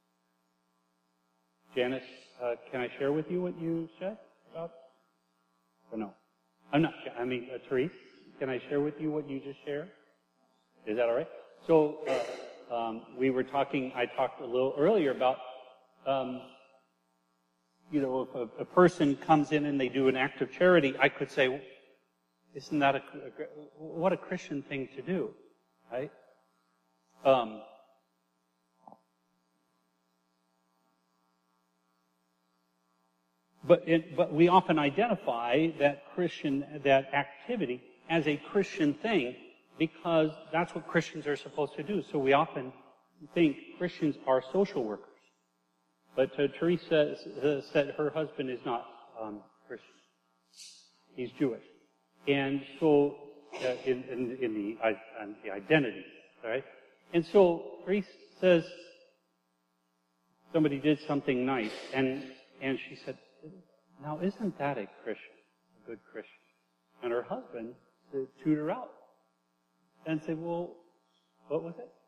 Janice, can I share with you what you said about? Or no? Therese, can I share with you what you just shared? Is that all right? So, I talked a little earlier about, if a person comes in and they do an act of charity, I could say, isn't that what a Christian thing to do, right? But we often identify that activity as a Christian thing because that's what Christians are supposed to do. So we often think Christians are social workers. But Teresa said her husband is not Christian. He's Jewish. And so, in the identity, all right? And so Teresa says somebody did something nice, and she said, now isn't that a Christian, a good Christian? And her husband chewed her out and said, well, what was it?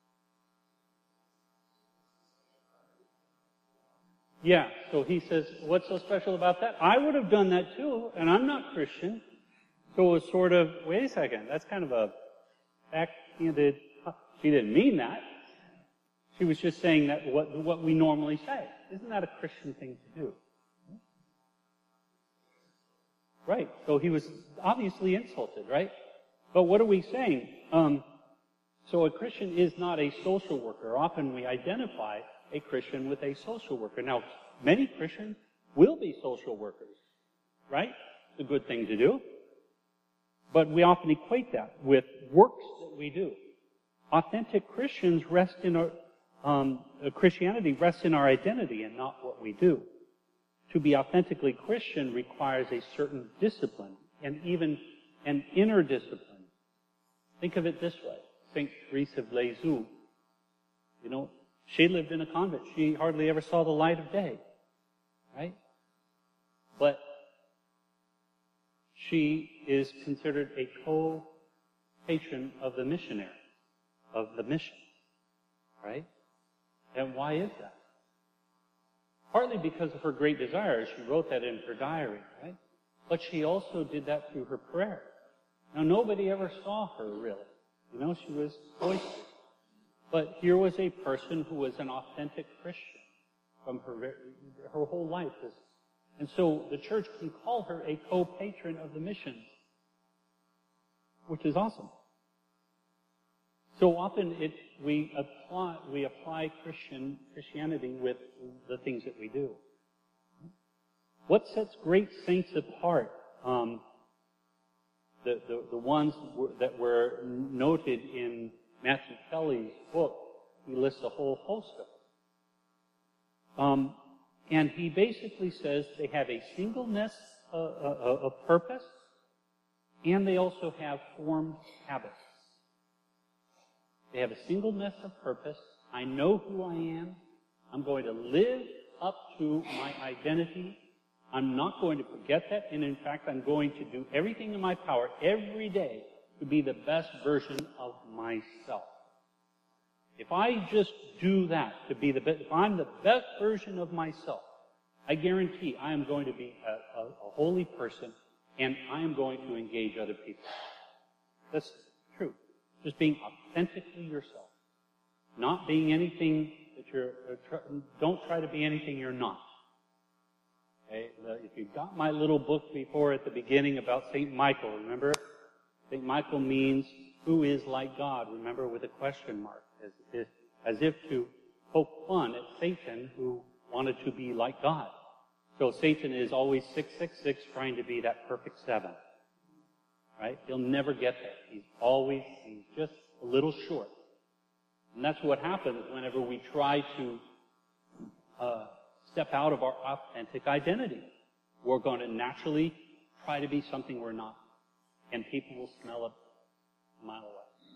Yeah, so he says, what's so special about that? I would have done that too, and I'm not Christian. So it was sort of, wait a second, that's kind of a backhanded, she didn't mean that. She was just saying that what we normally say. Isn't that a Christian thing to do? Right, so he was obviously insulted, right? But what are we saying? So a Christian is not a social worker. Often we identify a Christian with a social worker. Now, many Christians will be social workers, right? It's a good thing to do. But we often equate that with works that we do. Authentic Christians rest in our, Christianity rests in our identity and not what we do. To be authentically Christian requires a certain discipline and even an inner discipline. Think of it this way. St. Therese of Lisieux, she lived in a convent. She hardly ever saw the light of day, right? But she is considered a co-patron of the missionary, of the mission, right? And why is that? Partly because of her great desire. She wrote that in her diary, right? But she also did that through her prayer. Now, nobody ever saw her, really. She was cloistered. But here was a person who was an authentic Christian from her whole life. And so the church can call her a co-patron of the mission, which is awesome. So often we apply Christianity with the things that we do. What sets great saints apart? The ones that were noted in Matthew Kelly's book, he lists a whole host of them. And he basically says they have a singleness of purpose, and they also have formed habits. They have a singleness of purpose. I know who I am. I'm going to live up to my identity. I'm not going to forget that. And in fact, I'm going to do everything in my power every day to be the best version of myself. If I just do that, if I'm the best version of myself, I guarantee I am going to be a holy person, and I am going to engage other people. That's true. Just being authentically yourself. Not being anything that don't try to be anything you're not. Okay? If you got my little book before at the beginning about St. Michael, remember? St. Michael means who is like God, remember, with a question mark, as if to poke fun at Satan who wanted to be like God. So Satan is always 666 trying to be that perfect 7. Right? He'll never get there. He's just a little short. And that's what happens whenever we try to step out of our authentic identity. We're going to naturally try to be something we're not. And people will smell it a mile away.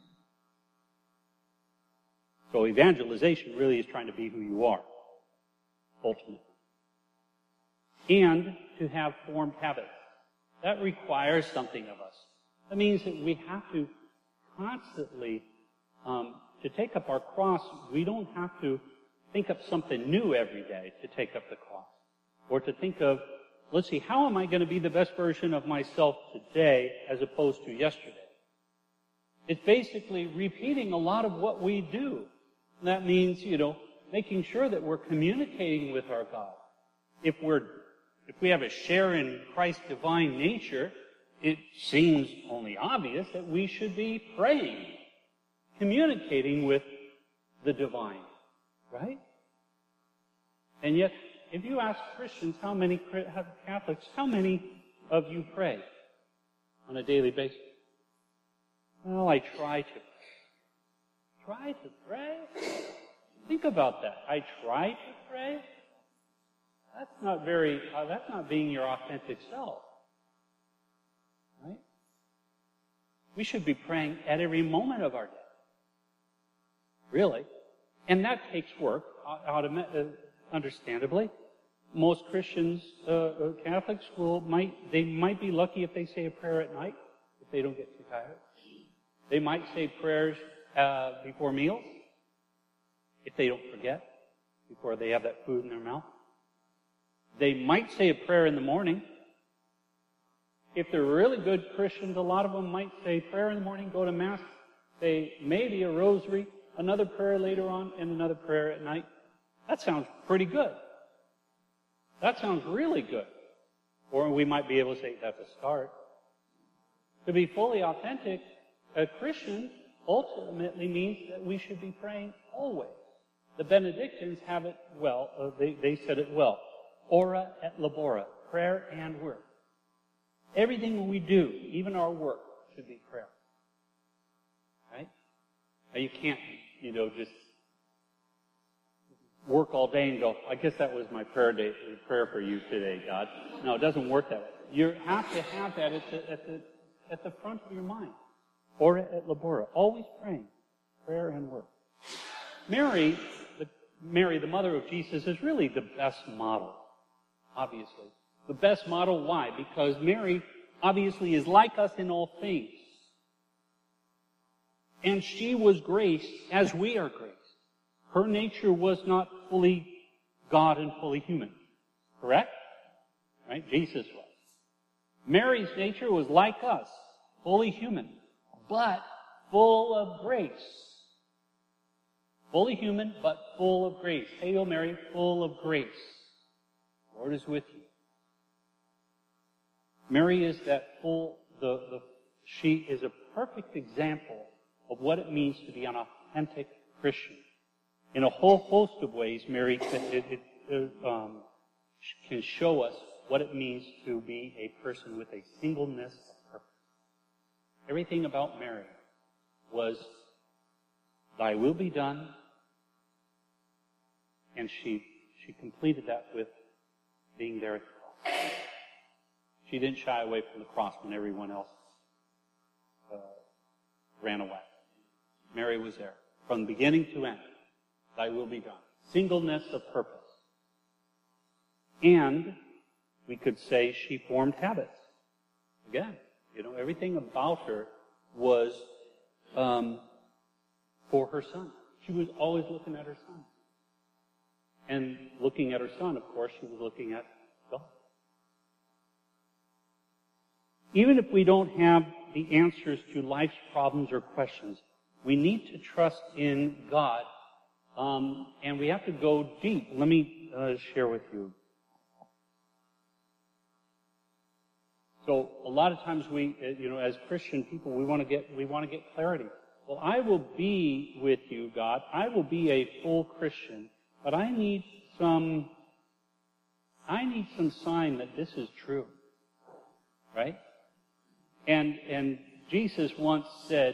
So evangelization really is trying to be who you are, ultimately. And to have formed habits. That requires something of us. That means that we have to constantly, to take up our cross, we don't have to think up something new every day to take up the cross. Or to think of, let's see, how am I going to be the best version of myself today as opposed to yesterday? It's basically repeating a lot of what we do. And that means, making sure that we're communicating with our God. If we have a share in Christ's divine nature, it seems only obvious that we should be praying, communicating with the divine, right? And yet, if you ask Christians, Catholics, how many of you pray on a daily basis? Well, I try to. Try to pray? Think about that. I try to pray? That's not being your authentic self. Right? We should be praying at every moment of our day. Really. And that takes work, understandably. Most Christians, Catholics, might be lucky if they say a prayer at night, if they don't get too tired. They might say prayers before meals, if they don't forget, before they have that food in their mouth. They might say a prayer in the morning. If they're really good Christians, a lot of them might say prayer in the morning, go to Mass, say maybe a rosary, another prayer later on, and another prayer at night. That sounds pretty good. That sounds really good. Or we might be able to say that's a start. To be fully authentic, a Christian ultimately means that we should be praying always. The Benedictines have it well. They said it well. Ora et labora, prayer and work. Everything we do, even our work, should be prayer. Right? Now you can't, just work all day and go, I guess that was my prayer for you today, God. No, it doesn't work that way. You have to have that at the front of your mind. Ora et labora, always praying, prayer and work. Mary, the mother of Jesus, is really the best model, obviously. The best model, why? Because Mary obviously is like us in all things. And she was graced as we are graced. Her nature was not fully God and fully human. Correct? Right? Jesus was. Mary's nature was like us, fully human, but full of grace. Fully human, but full of grace. Hail Mary, full of grace. The Lord is with you. Mary is she is a perfect example of what it means to be an authentic Christian. In a whole host of ways, Mary can show us what it means to be a person with a singleness of purpose. Everything about Mary was, thy will be done, and she completed that with being there at the cross. She didn't shy away from the cross when everyone else ran away. Mary was there. From beginning to end, thy will be done. Singleness of purpose. And we could say she formed habits. Again, everything about her was for her son. She was always looking at her son. And looking at her son, of course, she was looking at God. Even if we don't have the answers to life's problems or questions, we need to trust in God, and we have to go deep. Let me share with you. So a lot of times we, as Christian people, we want to get clarity. Well, I will be with you, God. I will be a full Christian, but I need some sign that this is true, right? And Jesus once said,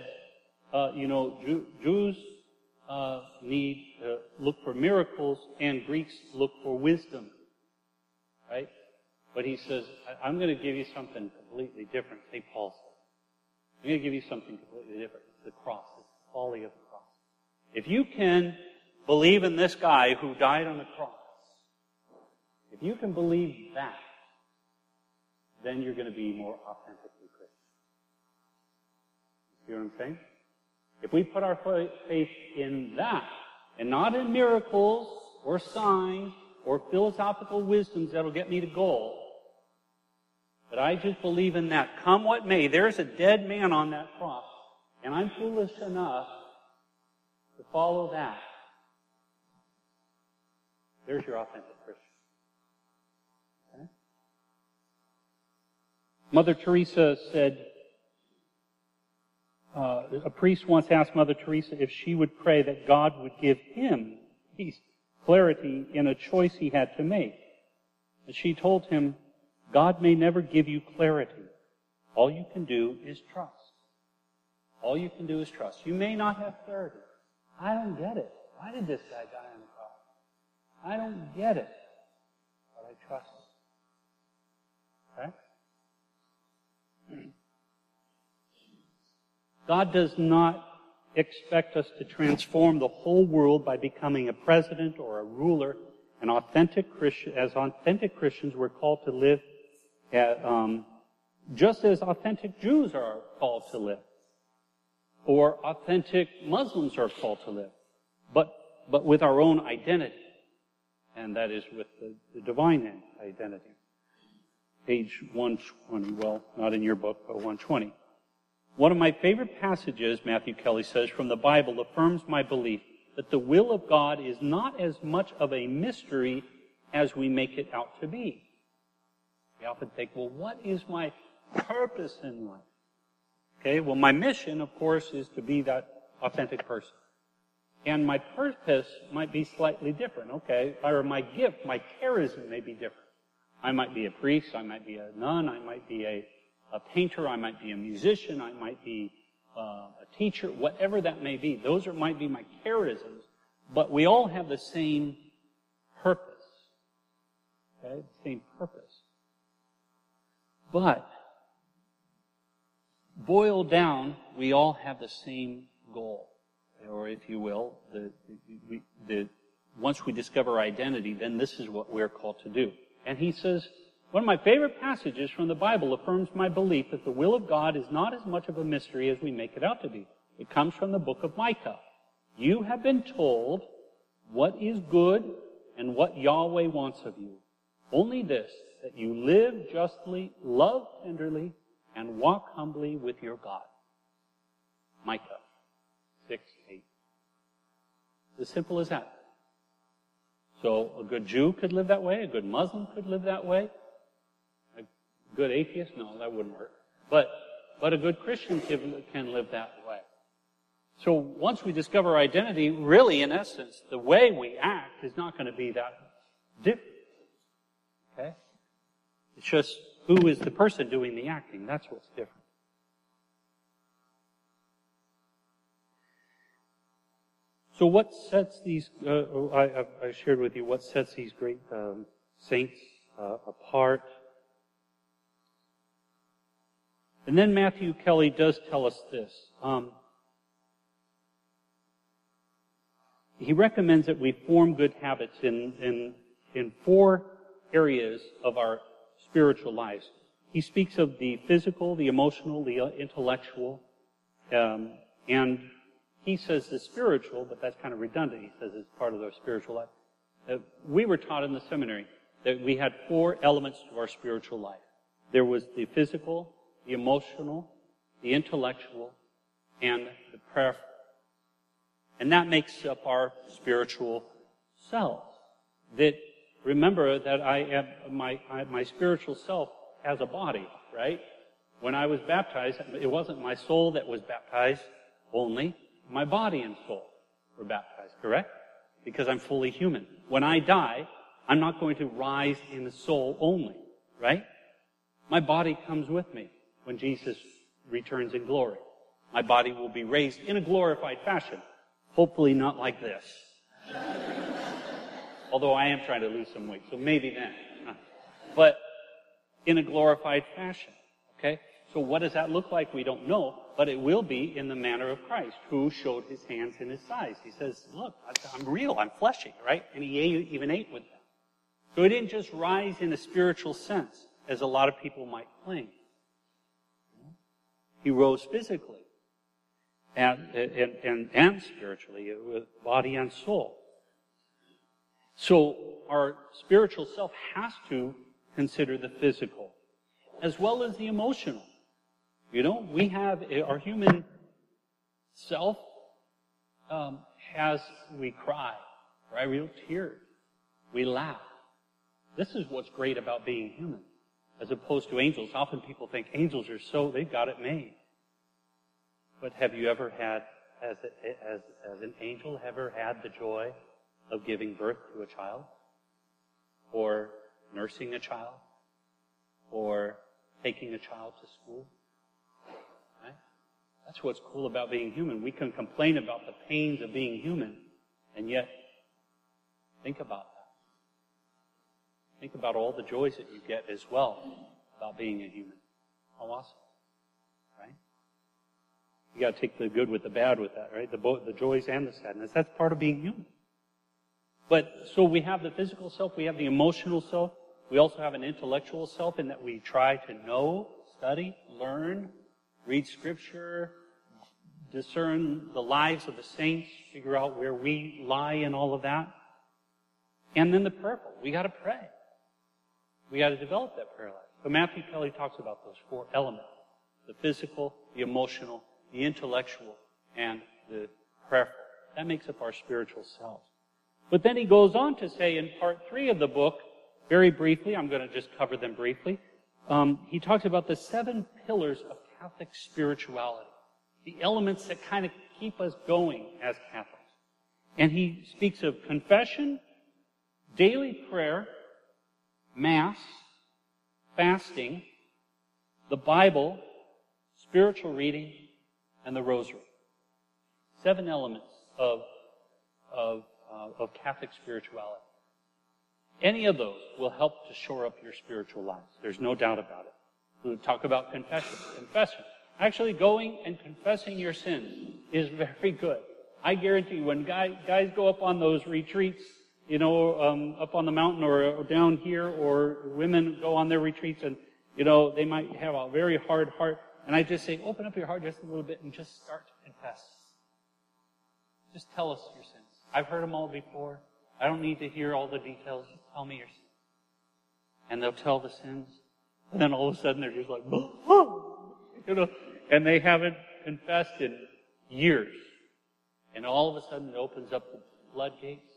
Jews need to look for miracles, and Greeks look for wisdom, right? But he says, I'm going to give you something completely different. St. Paul said, I'm going to give you something completely different. It's the cross. It's the folly of the cross. If you can believe in this guy who died on the cross, if you can believe that, then you're going to be more authentically Christian. See what I'm saying? If we put our faith in that, and not in miracles or signs or philosophical wisdoms that'll get me to goal, but I just believe in that. Come what may, there's a dead man on that cross, and I'm foolish enough to follow that. There's your authentic Christian. Okay? Mother Teresa said, a priest once asked Mother Teresa if she would pray that God would give him peace, clarity in a choice he had to make. And she told him, God may never give you clarity. All you can do is trust. All you can do is trust. You may not have clarity. I don't get it. Why did this guy die on the cross? I don't get it. But I trust him. Okay? God does not expect us to transform the whole world by becoming a president or a ruler. As authentic Christians, we're called to live just as authentic Jews are called to live, or authentic Muslims are called to live, but with our own identity, and that is with the divine identity. Page 120, well, not in your book, but 120. One of my favorite passages, Matthew Kelly says, from the Bible affirms my belief that the will of God is not as much of a mystery as we make it out to be. We often think, well, what is my purpose in life? Okay, well, my mission, of course, is to be that authentic person. And my purpose might be slightly different, okay? Or my gift, my charism may be different. I might be a priest, I might be a nun, I might be a painter, I might be a musician, I might be a teacher, whatever that may be. Those might be my charisms, but we all have the same purpose. Okay? Same purpose. But, boiled down, we all have the same goal. Or if you will, once we discover identity, then this is what we're called to do. And he says, one of my favorite passages from the Bible affirms my belief that the will of God is not as much of a mystery as we make it out to be. It comes from the book of Micah. You have been told what is good and what Yahweh wants of you. Only this, that you live justly, love tenderly, and walk humbly with your God. Micah 6:8. As simple as that. So a good Jew could live that way, a good Muslim could live that way. A good atheist? No, that wouldn't work. But a good Christian can live that way. So once we discover identity, really, in essence, the way we act is not going to be that different. Okay? It's just who is the person doing the acting. That's what's different. So what sets these, I shared with you what sets these great saints apart. And then Matthew Kelly does tell us this. He recommends that we form good habits in 4 areas of our spiritual lives. He speaks of the physical, the emotional, the intellectual, and he says the spiritual, but that's kind of redundant. He says it's part of our spiritual life. We were taught in the seminary that we had 4 elements to our spiritual life. There was the physical, the emotional, the intellectual, and the prayerful. And that makes up our spiritual self. That remember that I am my spiritual self has a body, right? When I was baptized, it wasn't my soul that was baptized only. My body and soul were baptized, correct? Because I'm fully human. When I die, I'm not going to rise in the soul only, right? My body comes with me when Jesus returns in glory. My body will be raised in a glorified fashion. Hopefully not like this. Although I am trying to lose some weight, so maybe then. But in a glorified fashion, okay? So what does that look like? We don't know, but it will be in the manner of Christ, who showed his hands and his sides. He says, look, I'm real, I'm fleshy, right? And he even ate with them. So he didn't just rise in a spiritual sense, as a lot of people might claim. He rose physically and spiritually, with body and soul. So our spiritual self has to consider the physical, as well as the emotional. You know, we have, our human self we cry real tears. We laugh. This is what's great about being human, as opposed to angels. Often people think angels are they've got it made. But have you ever had, as an angel, ever had the joy of giving birth to a child? Or nursing a child? Or taking a child to school? Right? That's what's cool about being human. We can complain about the pains of being human, and yet, think about that. Think about all the joys that you get as well about being a human. How awesome. Right? You got to take the good with the bad with that, right? The joys and the sadness. That's part of being human. But, so we have the physical self, we have the emotional self, we also have an intellectual self in that we try to know, study, learn, read Scripture, discern the lives of the saints, figure out where we lie in all of that. And then the prayerful. We got to pray. We got to develop that prayer life. So Matthew Kelly talks about those four elements: the physical, the emotional, the intellectual, and the prayerful. That makes up our spiritual selves. But then he goes on to say in part 3 of the book, very briefly, I'm going to just cover them briefly, he talks about the 7 pillars of Catholic spirituality, the elements that kind of keep us going as Catholics. And he speaks of confession, daily prayer, Mass, fasting, the Bible, spiritual reading, and the Rosary. 7 elements of Catholic spirituality. Any of those will help to shore up your spiritual lives. There's no doubt about it. We'll talk about confession. Confession. Actually, going and confessing your sins is very good. I guarantee you, when guys go up on those retreats, you know, up on the mountain or down here, or women go on their retreats and, you know, they might have a very hard heart. And I just say, open up your heart just a little bit and just start to confess. Just tell us your sins. I've heard them all before. I don't need to hear all the details. Just tell me your sins. And they'll tell the sins. And then all of a sudden they're just like, oh, you know, and they haven't confessed in years. And all of a sudden it opens up the floodgates.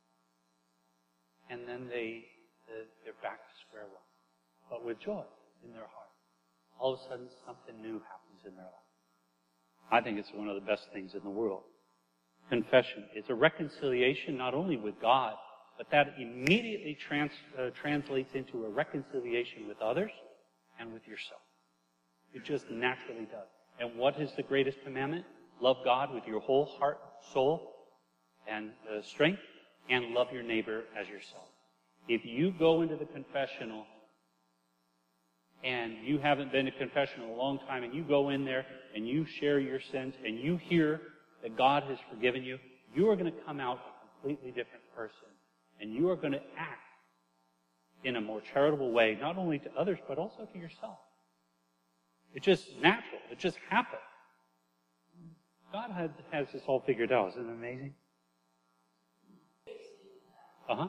And then they're back to square one. But with joy in their heart. All of a sudden something new happens in their life. I think it's one of the best things in the world. Confession. It's a reconciliation not only with God, but that immediately translates into a reconciliation with others and with yourself. It just naturally does. And what is the greatest commandment? Love God with your whole heart, soul, and strength, and love your neighbor as yourself. If you go into the confessional and you haven't been to confessional a long time, and you go in there and you share your sins and you hear that God has forgiven you, you are going to come out a completely different person. And you are going to act in a more charitable way, not only to others, but also to yourself. It's just natural. It just happens. God has this all figured out. Isn't it amazing? Uh-huh.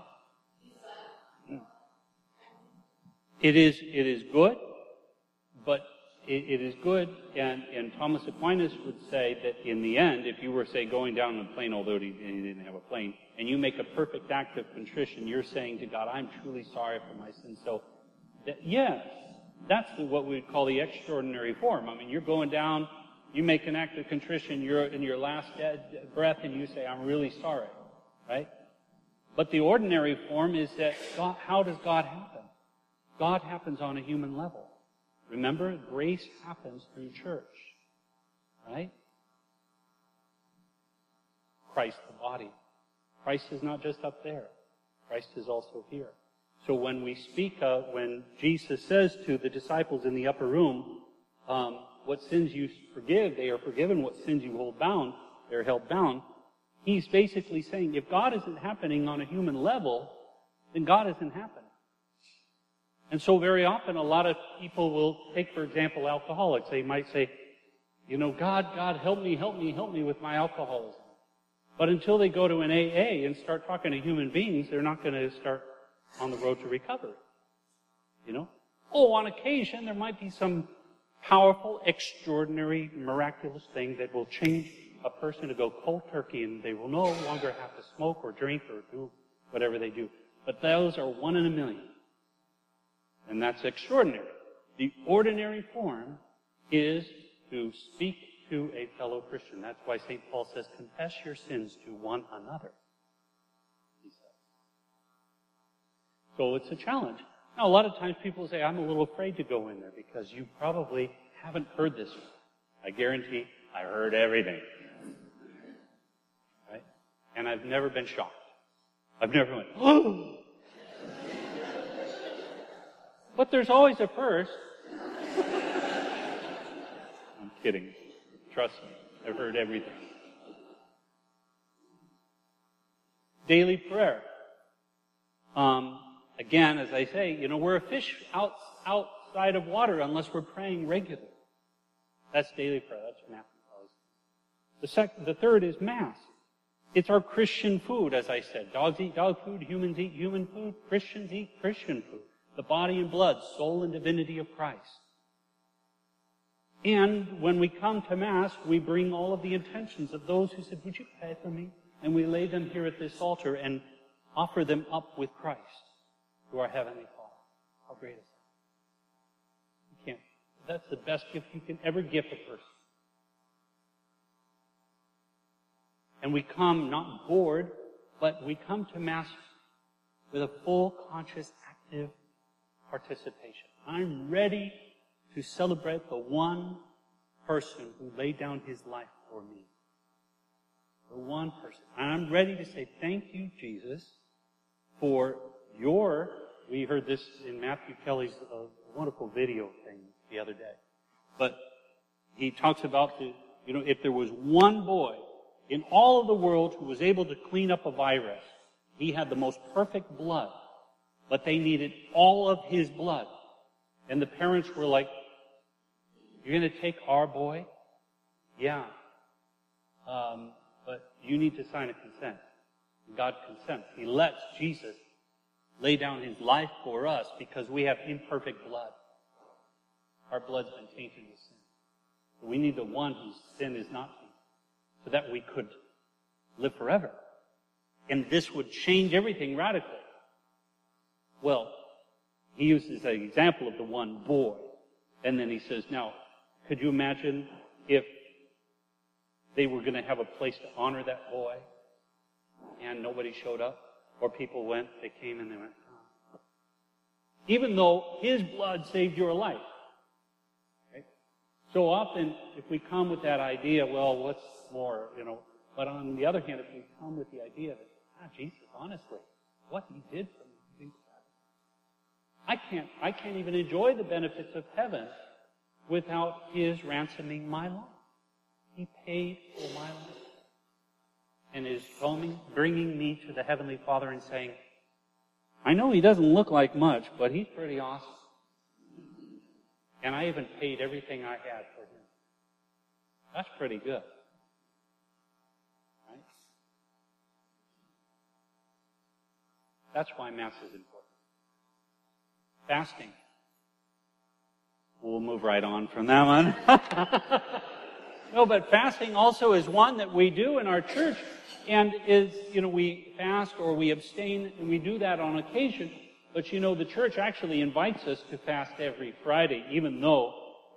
It is good, but it is good, and Thomas Aquinas would say that in the end, if you were, say, going down a plane, although he didn't have a plane, and you make a perfect act of contrition, you're saying to God, I'm truly sorry for my sins. So, yes, That's what we would call the extraordinary form. I mean, you're going down, you make an act of contrition, you're in your last breath, and you say, I'm really sorry, right? But the ordinary form is that God, how does God happen? God happens on a human level. Remember, grace happens through church, right? Christ the body. Christ is not just up there. Christ is also here. So when we speak of, when Jesus says to the disciples in the upper room, what sins you forgive, they are forgiven. What sins you hold bound, they're held bound. He's basically saying, if God isn't happening on a human level, then God isn't happening. And so very often a lot of people will take, for example, alcoholics. They might say, you know, God, help me with my alcoholism. But until they go to an AA and start talking to human beings, they're not going to start on the road to recovery. You know? Oh, on occasion there might be some powerful, extraordinary, miraculous thing that will change a person to go cold turkey, and they will no longer have to smoke or drink or do whatever they do. But those are 1 in a million. And that's extraordinary. The ordinary form is to speak to a fellow Christian. That's why St. Paul says, confess your sins to one another, he says. So it's a challenge. Now, a lot of times people say, I'm a little afraid to go in there because you probably haven't heard this one. I guarantee I heard everything. Right? And I've never been shocked. I've never went, oh! But there's always a first. I'm kidding. Trust me. I've heard everything. Daily prayer. Again, as I say, you know, we're a fish outside of water unless we're praying regularly. That's daily prayer. That's what Matthew calls it. The third is Mass. It's our Christian food, as I said. Dogs eat dog food, humans eat human food, Christians eat Christian food. The body and blood, soul and divinity of Christ. And when we come to Mass, we bring all of the intentions of those who said, would you pray for me? And we lay them here at this altar and offer them up with Christ to our Heavenly Father. How great is that? You can't. That's the best gift you can ever give a person. And we come not bored, but we come to Mass with a full, conscious, active participation. I'm ready to celebrate the one person who laid down his life for me. The one person. I'm ready to say, thank you, Jesus, for your... We heard this in Matthew Kelly's wonderful video thing the other day. But he talks about, if there was one boy in all of the world who was able to clean up a virus, he had the most perfect blood, but they needed all of his blood. And the parents were like, you're going to take our boy? Yeah. But you need to sign a consent. God consents. He lets Jesus lay down his life for us because we have imperfect blood. Our blood's been tainted with sin. So we need the one whose sin is not tainted so that we could live forever. And this would change everything radically. Well, he uses an example of the one boy. And then he says, now, could you imagine if they were going to have a place to honor that boy and nobody showed up? Or people went, they came and they went, oh. Even though his blood saved your life. Okay? So often, if we come with that idea, well, what's more, but on the other hand, if we come with the idea that, Jesus, honestly, what he did for me, I can't even enjoy the benefits of heaven without his ransoming my life. He paid for my life. And is bringing me to the Heavenly Father and saying, I know he doesn't look like much, but he's pretty awesome. And I even paid everything I had for him. That's pretty good. Right? That's why Mass is important. Fasting. We'll move right on from that one. No, but fasting also is one that we do in our church, and is, we fast or we abstain, and we do that on occasion. But you know, the church actually invites us to fast every Friday, even though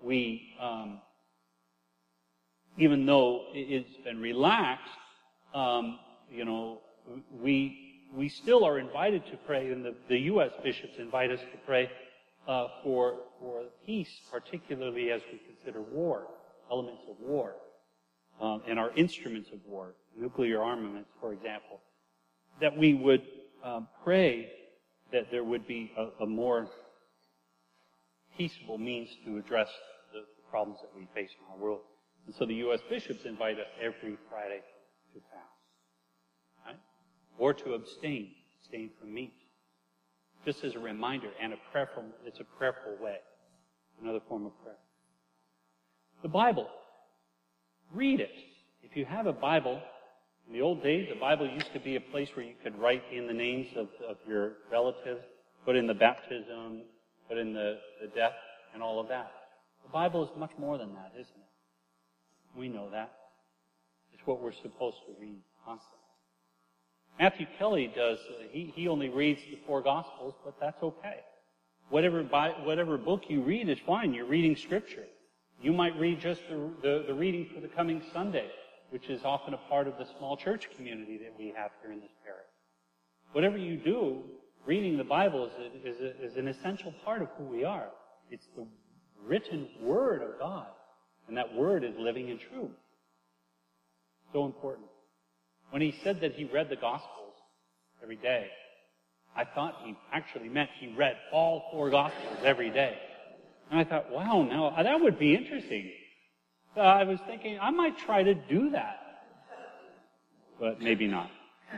it's been relaxed. You know, we still are invited to pray, and the U.S. bishops invite us to pray for peace, particularly as we consider war, elements of war, and our instruments of war, nuclear armaments, for example, that we would pray that there would be a more peaceable means to address the problems that we face in our world. And so the U.S. bishops invite us every Friday to fast, right? Or to abstain from meat. Just as a reminder and it's a prayerful way. Another form of prayer. The Bible. Read it. If you have a Bible, in the old days, the Bible used to be a place where you could write in the names of your relatives, put in the baptism, put in the death, and all of that. The Bible is much more than that, isn't it? We know that. It's what we're supposed to read constantly. Matthew Kelly does, he only reads the 4 Gospels, but that's okay. Whatever book you read is fine. You're reading Scripture. You might read just the reading for the coming Sunday, which is often a part of the small church community that we have here in this parish. Whatever you do, reading the Bible is an essential part of who we are. It's the written Word of God, and that Word is living and true. So important. When he said that he read the Gospels every day, I thought he actually meant he read all 4 Gospels every day. And I thought, wow, now that would be interesting. So I was thinking, I might try to do that. But maybe not.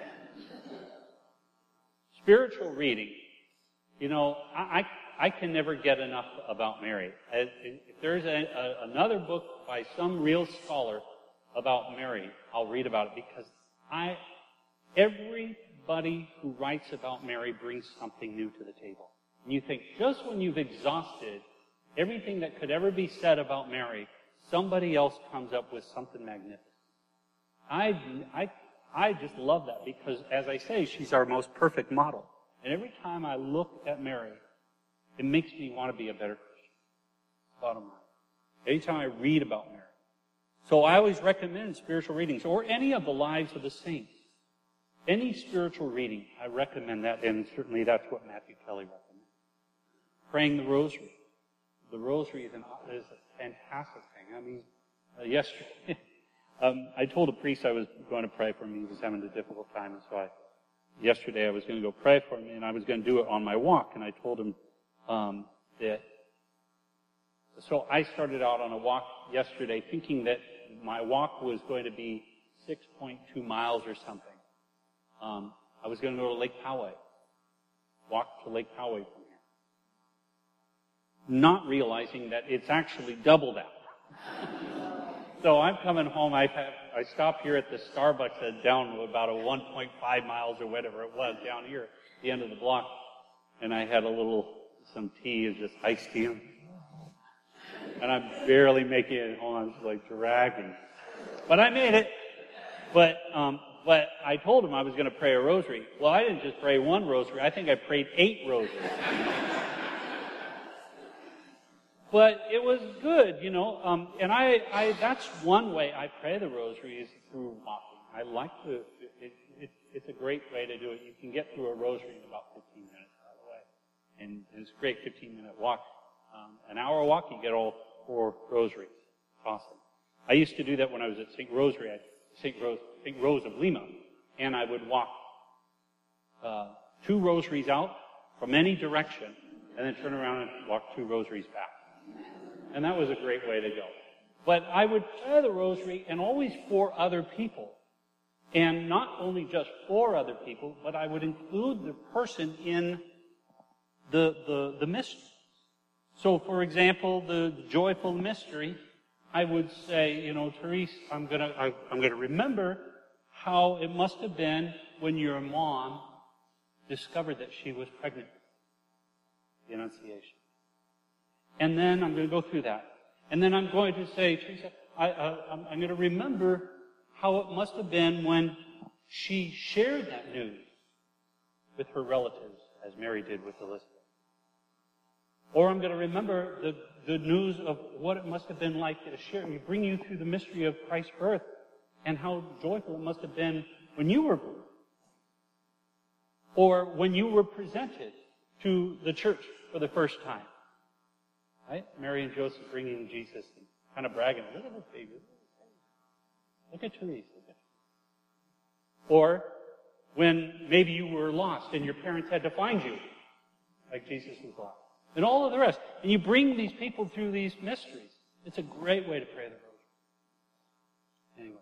Spiritual reading. You know, I can never get enough about Mary. If there's another book by some real scholar about Mary, I'll read about it, because everybody who writes about Mary brings something new to the table. And you think, just when you've exhausted everything that could ever be said about Mary, somebody else comes up with something magnificent. I just love that, because, as I say, she's our most perfect model. And every time I look at Mary, it makes me want to be a better Christian. Bottom line. Anytime I read about Mary. So I always recommend spiritual readings, or any of the lives of the saints. Any spiritual reading, I recommend that, and certainly that's what Matthew Kelly recommends. Praying the rosary. The rosary is a fantastic thing. I mean, yesterday, I told a priest I was going to pray for him. He was having a difficult time, and so yesterday I was going to go pray for him, and I was going to do it on my walk, and I told him that. So I started out on a walk yesterday thinking that my walk was going to be 6.2 miles or something. I was going to go to Lake Poway. Walk to Lake Poway from here. Not realizing that it's actually double that. So I'm coming home. I stopped here at the Starbucks down to about 1.5 miles or whatever it was down here at the end of the block. And I had some tea, just iced tea. And I'm barely making it home. I'm just like dragging. But I made it. But I told him I was going to pray a rosary. Well, I didn't just pray one rosary. I think I prayed 8 rosaries. But it was good, you know. And that's one way I pray the rosary, is through walking. I like it's a great way to do it. You can get through a rosary in about 15 minutes, by the way. And it's a great 15-minute walk. An hour walk, you get all 4 rosaries. It's awesome. I used to do that when I was at St. Rose of Lima. And I would walk 2 rosaries out from any direction, and then turn around and walk 2 rosaries back. And that was a great way to go. But I would pray the rosary, and always for other people. And not only just for other people, but I would include the person in the mystery. So, for example, the joyful mystery, I would say, you know, Therese, I'm gonna remember how it must have been when your mom discovered that she was pregnant. The Annunciation. And then I'm going to go through that. And then I'm going to say, Teresa, I'm going to remember how it must have been when she shared that news with her relatives, as Mary did with Elizabeth. Or I'm going to remember the news of what it must have been like to bring you through the mystery of Christ's birth and how joyful it must have been when you were born. Or when you were presented to the church for the first time. Right? Mary and Joseph bringing Jesus and kind of bragging, look at this baby. Look at Therese. Or when maybe you were lost and your parents had to find you, like Jesus was lost. And all of the rest. And you bring these people through these mysteries. It's a great way to pray the rosary. Anyway.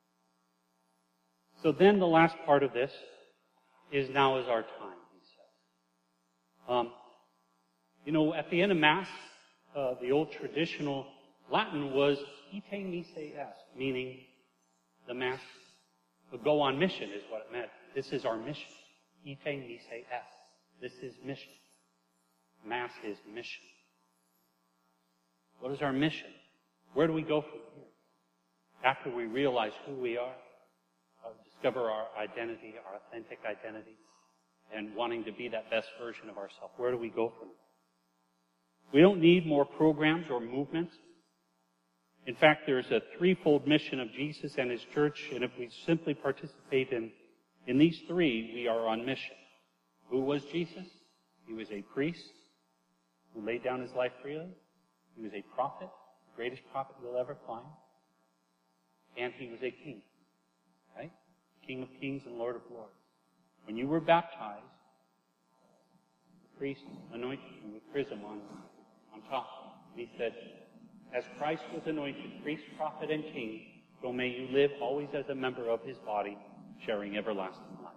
So then the last part of this is now is our time, he says. At the end of Mass, the old traditional Latin was ite missa est, meaning the Mass would go on mission is what it meant. This is our mission. Ite missa est. This is mission. Mass is mission. What is our mission? Where do we go from here? After we realize who we are, discover our identity, our authentic identity, and wanting to be that best version of ourselves, where do we go from there? We don't need more programs or movements. In fact, there's a threefold mission of Jesus and His church, and if we simply participate in these three, we are on mission. Who was Jesus? He was a priest who laid down His life freely. He was a prophet, the greatest prophet you'll ever find. And He was a king, right? King of kings and Lord of lords. When you were baptized, the priest anointed you with chrism on top. And he said, as Christ was anointed priest, prophet, and king, so may you live always as a member of His body, sharing everlasting life.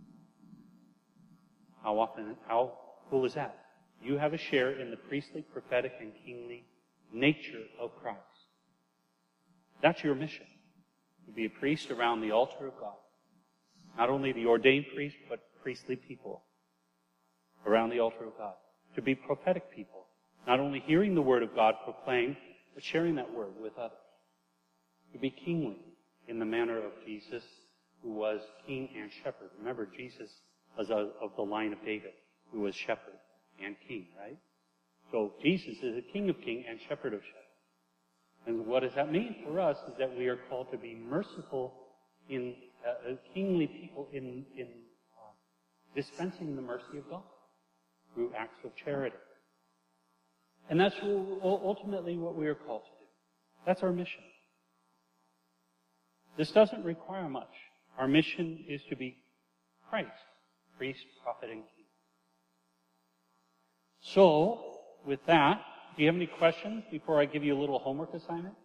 How cool is that? You have a share in the priestly, prophetic, and kingly nature of Christ. That's your mission. To be a priest around the altar of God. Not only the ordained priest, but priestly people around the altar of God. To be prophetic people. Not only hearing the word of God proclaimed, but sharing that word with others. To be kingly in the manner of Jesus, who was king and shepherd. Remember, Jesus was of the line of David, who was shepherd and king, right? So Jesus is a king of kings and shepherd of shepherds. And what does that mean for us is that we are called to be merciful in kingly people in dispensing the mercy of God through acts of charity. And that's ultimately what we are called to do. That's our mission. This doesn't require much. Our mission is to be Christ, priest, prophet, and king. So, with that, do you have any questions before I give you a little homework assignment?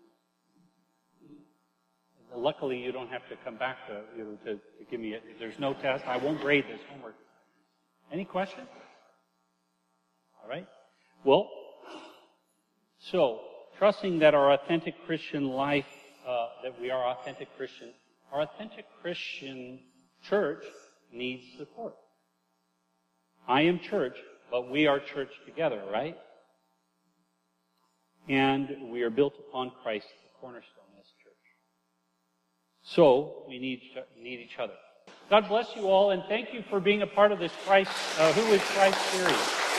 Luckily, you don't have to come back to give me there's no test. I won't grade this homework. Any questions? All right. Well, so, trusting that our authentic Christian life, that we are authentic Christians, our authentic Christian church needs support. I am church, but we are church together, right? And we are built upon Christ, the cornerstone as church. So, we need each other. God bless you all, and thank you for being a part of this Christ, Who is Christ series.